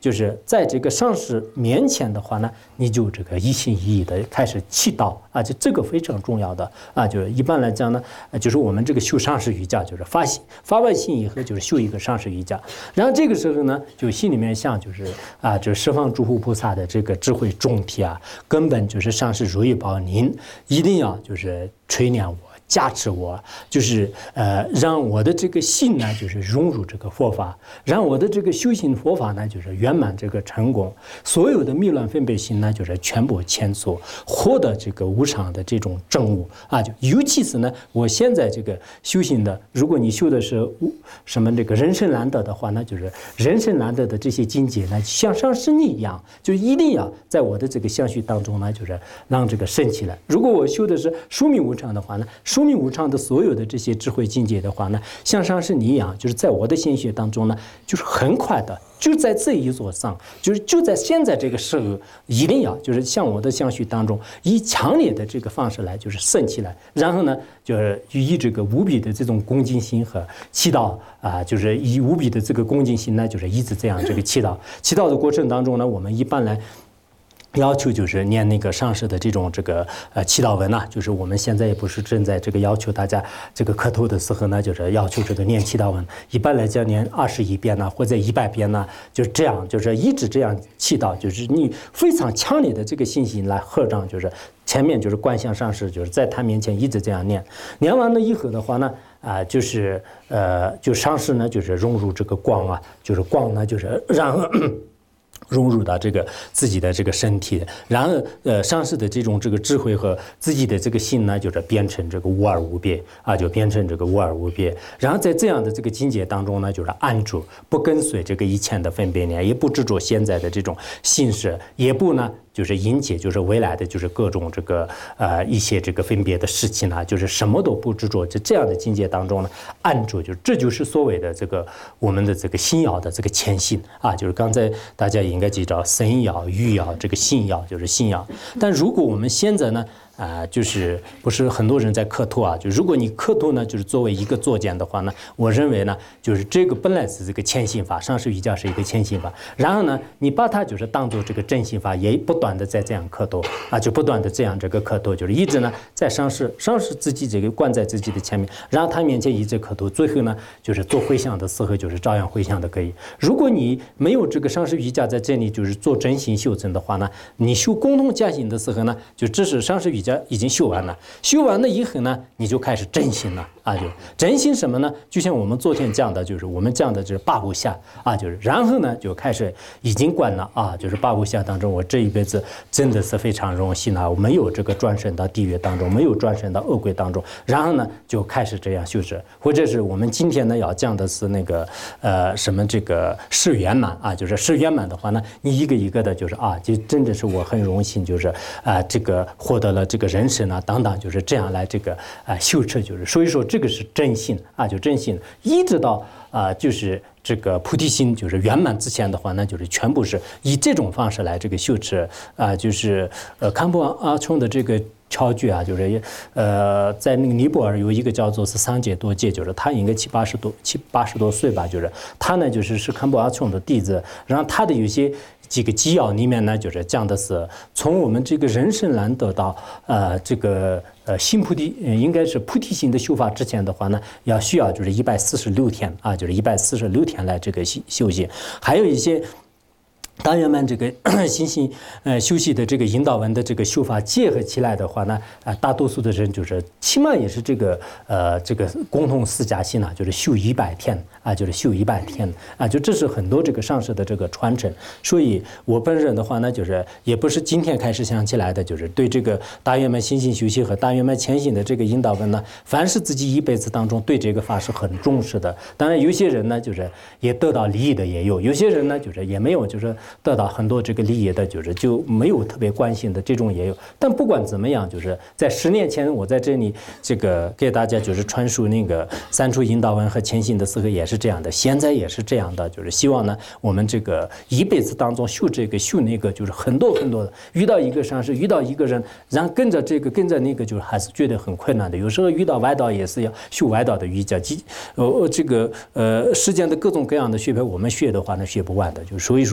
[SPEAKER 2] 就是在这个上师面前的话呢，你就这个一心一意的开始祈祷啊，就这个非常重要的啊，就是一般来讲呢，就是我们这个修上师瑜伽，就是发完心以后就是修一个上师瑜伽，然后这个时候呢，就心里面想就是啊，就是十方诸佛菩萨的这个智慧总体啊，根本就是上师如意宝您一定要就是垂念我。加持我，就是让我的这个心呢，就是融入这个佛法，让我的这个修行佛法呢，就是圆满这个成功，所有的迷乱分别心呢，就是全部迁出，获得这个无上的这种证悟啊！就尤其是呢，我现在这个修行的，如果你修的是什么这个人生难得的话，那就是人生难得的这些境界呢，像上师你一样，就一定要在我的这个相续当中呢，就是让这个升起来。如果我修的是殊命无常的话呢，殊命无常的所有的这些智慧境界的话呢，像上师你一样，就是在我的心学当中呢，就是很快的，就在这一座上，就在现在这个时候，一定要就是像我的相续当中，以强烈的这个方式来就是升起来，然后呢，就是以这个无比的这种恭敬心和祈祷啊，就是以无比的这个恭敬心呢，就是一直这样这个祈祷的过程当中呢，我们一般来。要求就是念那个上师的这种这个祈祷文呐，就是我们现在也不是正在这个要求大家这个磕头的时候呢，就是要求这个念祈祷文，一般来讲念21遍呐，或者100遍呐，就是这样，就是一直这样祈祷，就是你非常强烈的这个信心来合掌，就是前面就是观想上师，就是在他面前一直这样念，念完了以后的话呢，就是就上师呢就是融入这个光啊，就是光呢就是然后。融入到这个自己的这个身体，然后上师的这种这个智慧和自己的这个心呢，就是变成这个无二无别啊，就变成这个无二无别。然后在这样的这个境界当中呢，就是安住，不跟随这个以前的分别念，也不执着现在的这种心事，也不呢。就是引起，就是未来的，就是各种这个一些这个分别的事情呢，就是什么都不执着，就这样的境界当中呢，安住，就是这就是所谓的这个我们的这个心要的这个谦信啊，就是刚才大家应该记着，身要、欲要，这个心要就是心要。但如果我们现在呢？就是不是很多人在磕头啊？就如果你磕头呢，就是作为一个作践的话呢，我认为呢，就是这个本来是这个谦信法，上师瑜伽是一个谦信法，然后呢，你把它就是当做这个真心法，也不断的在这样磕头啊，就不断的这样这个磕头，就是一直呢在上师自己这个灌在自己的前面，然后他面前一直磕头，最后呢就是做回向的时候就是照样回向的可以。如果你没有这个上师瑜伽在这里就是做真心修正的话呢，你修共同加行的时候呢，就这是上师瑜伽。已经修完了，修完了以后呢，你就开始真心了啊！就真心什么呢？就像我们昨天讲的，就是我们讲的就是八部下啊，就是然后呢就开始已经观了啊，就是八部下当中，我这一辈子真的是非常荣幸啊，我没有这个转生到地狱当中，没有转生到恶鬼当中，然后呢就开始这样修持，或者是我们今天呢要讲的是那个什么这个誓圆满啊，就是誓圆满的话呢，你一个一个的就是啊，就真的是我很荣幸，就是这个获得了这个人生啊等等，就是这样来这个修持，就是所以说这个是真心啊，就真心，一直到就是这个菩提心就是圆满之前的话，那就是全部是以这种方式来这个修持就是堪布阿冲的这个超句啊，就是在那个尼泊尔有一个叫做是桑杰多戒，就是他应该七八十多岁吧，就是他呢就是堪布阿冲的弟子，然后他的有些几个纪要里面呢，就是讲的是从我们这个人生难得到这个新菩提应该是菩提心的修法之前的话呢，需要就是146天啊，就是146天来这个修行，还有一些。大圆满这个心性修习的这个引导文的这个修法结合起来的话呢，大多数的人就是起码也是这个共同四加心啊，就是修100天啊，就是修100天啊，就这是很多这个上师的这个传承。所以我本人的话呢，就是也不是今天开始想起来的，就是对这个大圆满心性修习和大圆满前行的这个引导文呢，凡是自己一辈子当中对这个法是很重视的。当然有些人呢，就是也得到利益的也有些人呢，就是也没有就是。得到很多这个利益的，就是就没有特别关心的这种也有。但不管怎么样，就是在10年前我在这里这个给大家就是传输那个三处引导文和前行的时候也是这样的，现在也是这样的，就是希望呢我们这个一辈子当中修这个修那个，就是很多的遇到一个上师，遇到一个人，然后跟着这个跟着那个，就是还是觉得很困难的。有时候遇到外道也是要修外道的瑜伽，这个世间的各种各样的学派，我们学的话呢学不完的，就所以说我。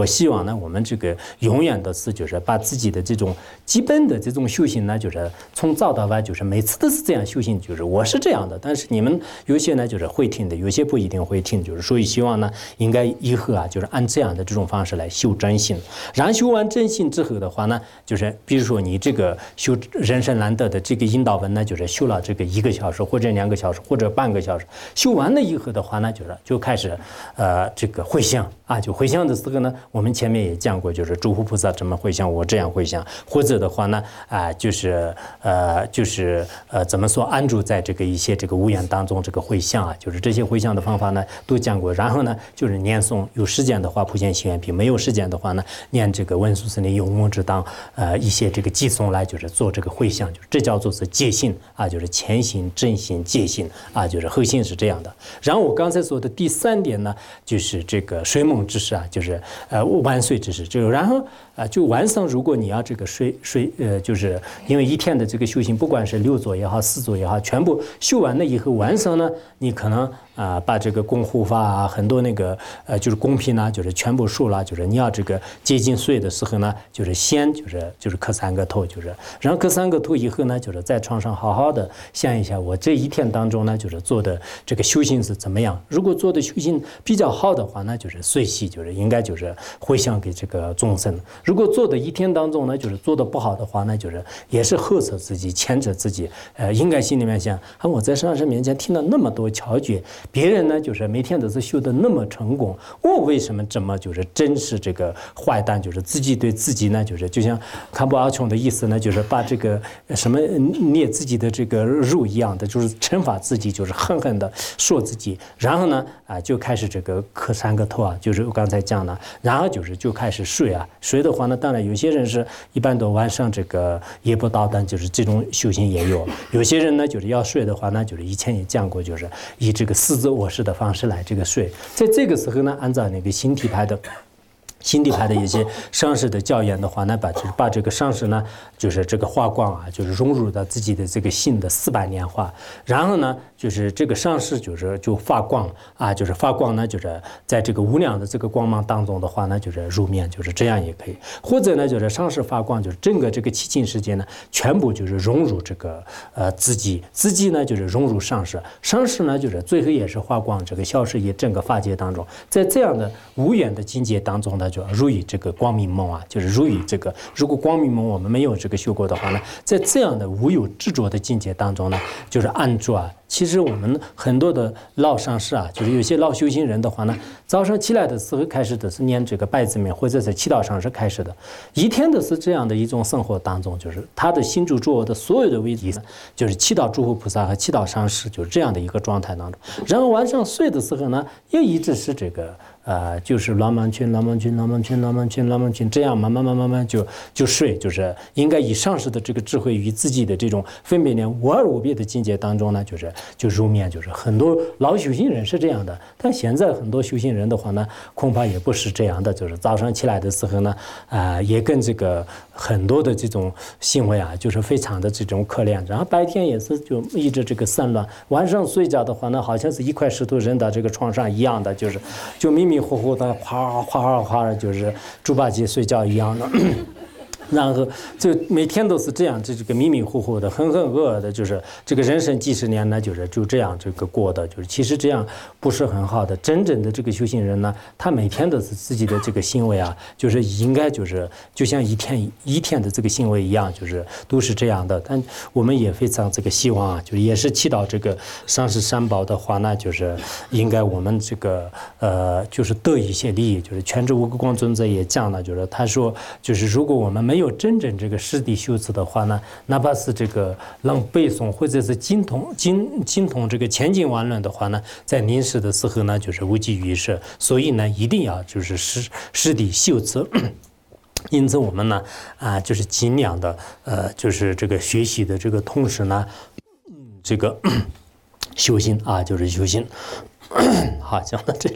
[SPEAKER 2] 我希望呢，我们这个永远的是就是把自己的这种基本的这种修行呢，就是从早到晚，就是每次都是这样修行，就是我是这样的，但是你们有些呢就是会听的，有些不一定会听，就是所以希望呢，应该以后啊，就是按这样的这种方式来修真心。然后修完真心之后的话呢，就是比如说你这个修人生难得的这个引导文呢，就是修了这个1个小时或者2个小时或者半个小时，修完了以后的话呢，就开始这个回向啊，就回向的时候呢，我们前面也讲过，就是诸佛菩萨怎么回向，我这样回向，或者的话呢，就是怎么说安住在这个一些这个无言当中这个回向啊，就是这些回向的方法呢都讲过。然后呢，就是念诵，有时间的话普贤行愿品，没有时间的话呢，念这个文殊师利永无之当一些这个偈颂来，就是做这个回向，就是这叫做是戒心啊，就是前心、正心、戒心啊，就是核心是这样的。然后我刚才说的第3点呢，就是这个睡梦之事啊，就是晚睡之事。就然后就晚上如果你要这个睡就是因为一天的这个修行，不管是6座也好4座也好，全部修完了以后，晚上呢，你可能把这个供护法啊，很多那个就是供品呢，就是全部收了，就是你要这个接近睡的时候呢，就是先就是磕3个头，就是然后磕3个头以后呢，就是在床上好好的想一下，我这一天当中呢，就是做的这个修行是怎么样。如果做的修行比较好的话呢，就是随喜，就是应该就是回向给这个众生。如果做的一天当中呢，就是做的不好的话呢，就是也是呵斥自己、牵着自己，应该心里面想，我在上师面前听了那么多巧诀，别人呢就是每天都是修的那么成功，我为什么这么就是真是这个坏蛋，就是自己对自己呢，就是就像堪布阿琼的意思呢，就是把这个什么捏自己的这个肉一样的，就是惩罚自己，就是狠狠的说自己，然后呢就开始这个磕3个头啊，就是我刚才讲的，然后就开始睡啊，睡的话呢，当然有些人是一般都晚上这个夜不倒单，就是这种修行也有，有些人呢就是要睡的话呢，就是以前也讲过，就是以这个4字卧式的方式来这个睡，在这个时候呢，按照那个新体派的一些上师的教言的话呢，把这个上师呢，就是这个化光啊，就是融入到自己的这个心的400年化，然后呢，就是这个上师就发光啊，就是发光呢，就是在这个无量的这个光芒当中的话呢，就是入眠，就是这样也可以，或者呢，就是上师发光，就是整个这个七情世界呢，全部就是融入这个自己呢就是融入上师，上师呢就是最后也是发光，这个消失于整个法界当中，在这样的无远的境界当中呢。就入于这个光明梦啊，就是入于这个，如果光明梦我们没有这个修过的话呢，在这样的无有执着的境界当中呢，就是安住啊。其实我们很多的老上师啊，就是有些老修行人的话呢，早上起来的时候开始的是念这个百字面，或者是祈祷上师开始的，一天的是这样的一种生活当中，就是他的心住着的所有的位置，就是祈祷诸佛菩萨和祈祷上师，就是这样的一个状态当中。然后晚上睡的时候呢，也一直是这个。就是浪漫群，这样慢慢就睡，就是应该以上师的这个智慧与自己的这种分别念无二无别的境界当中呢，就入眠，就是很多老修行人是这样的，但现在很多修行人的话呢，恐怕也不是这样的，就是早上起来的时候呢，也跟这个很多的这种行为啊，就是非常的这种可怜，然后白天也是就一直这个散乱，晚上睡觉的话呢，好像是一块石头扔到这个床上一样的，就迷迷糊糊的哗，就是猪八戒睡觉一样的。然后就每天都是这样，这个迷迷糊糊的、浑浑噩噩的，就是这个人生几十年呢，就这样这个过的，就是其实这样不是很好的。真正的这个修行人呢，他每天都是自己的这个行为啊，就是应该就像一天的这个行为一样，就是都是这样的。但我们也非常这个希望啊，就是也是祈祷这个上师三宝的话呢，就是应该我们这个就是得一些利益。就是全智无垢光尊者也讲了，就是他说，就是如果我们没有真正这个实地修持的话呢，哪怕是这个让背诵或者是精通这个千经万论的话呢，在临死的时候呢，就是无济于事。所以呢，一定要就是实地修持。因此我们呢，就是尽量的就是这个学习的这个同时呢，这个修行啊，就是修行。好，讲到这里。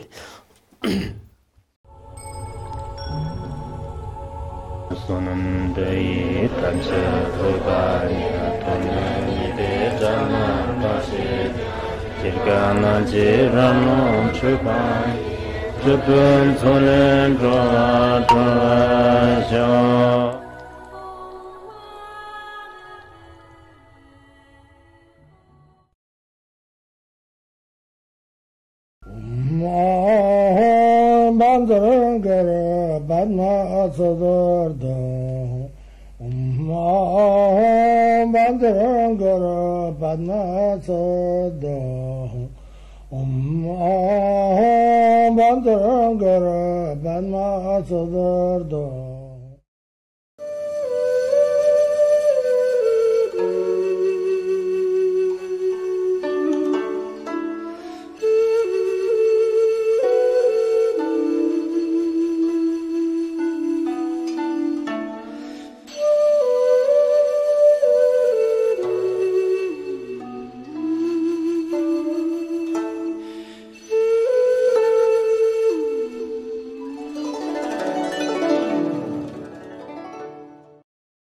[SPEAKER 1] Sonam dei tamsa thobaya tonani de jana pase jirgana jirano chupai 这本从人着转向。
[SPEAKER 3] 반드른 거라 반나 서더다 반드른 거라 반나 서더 반드른 거라 반나 서더다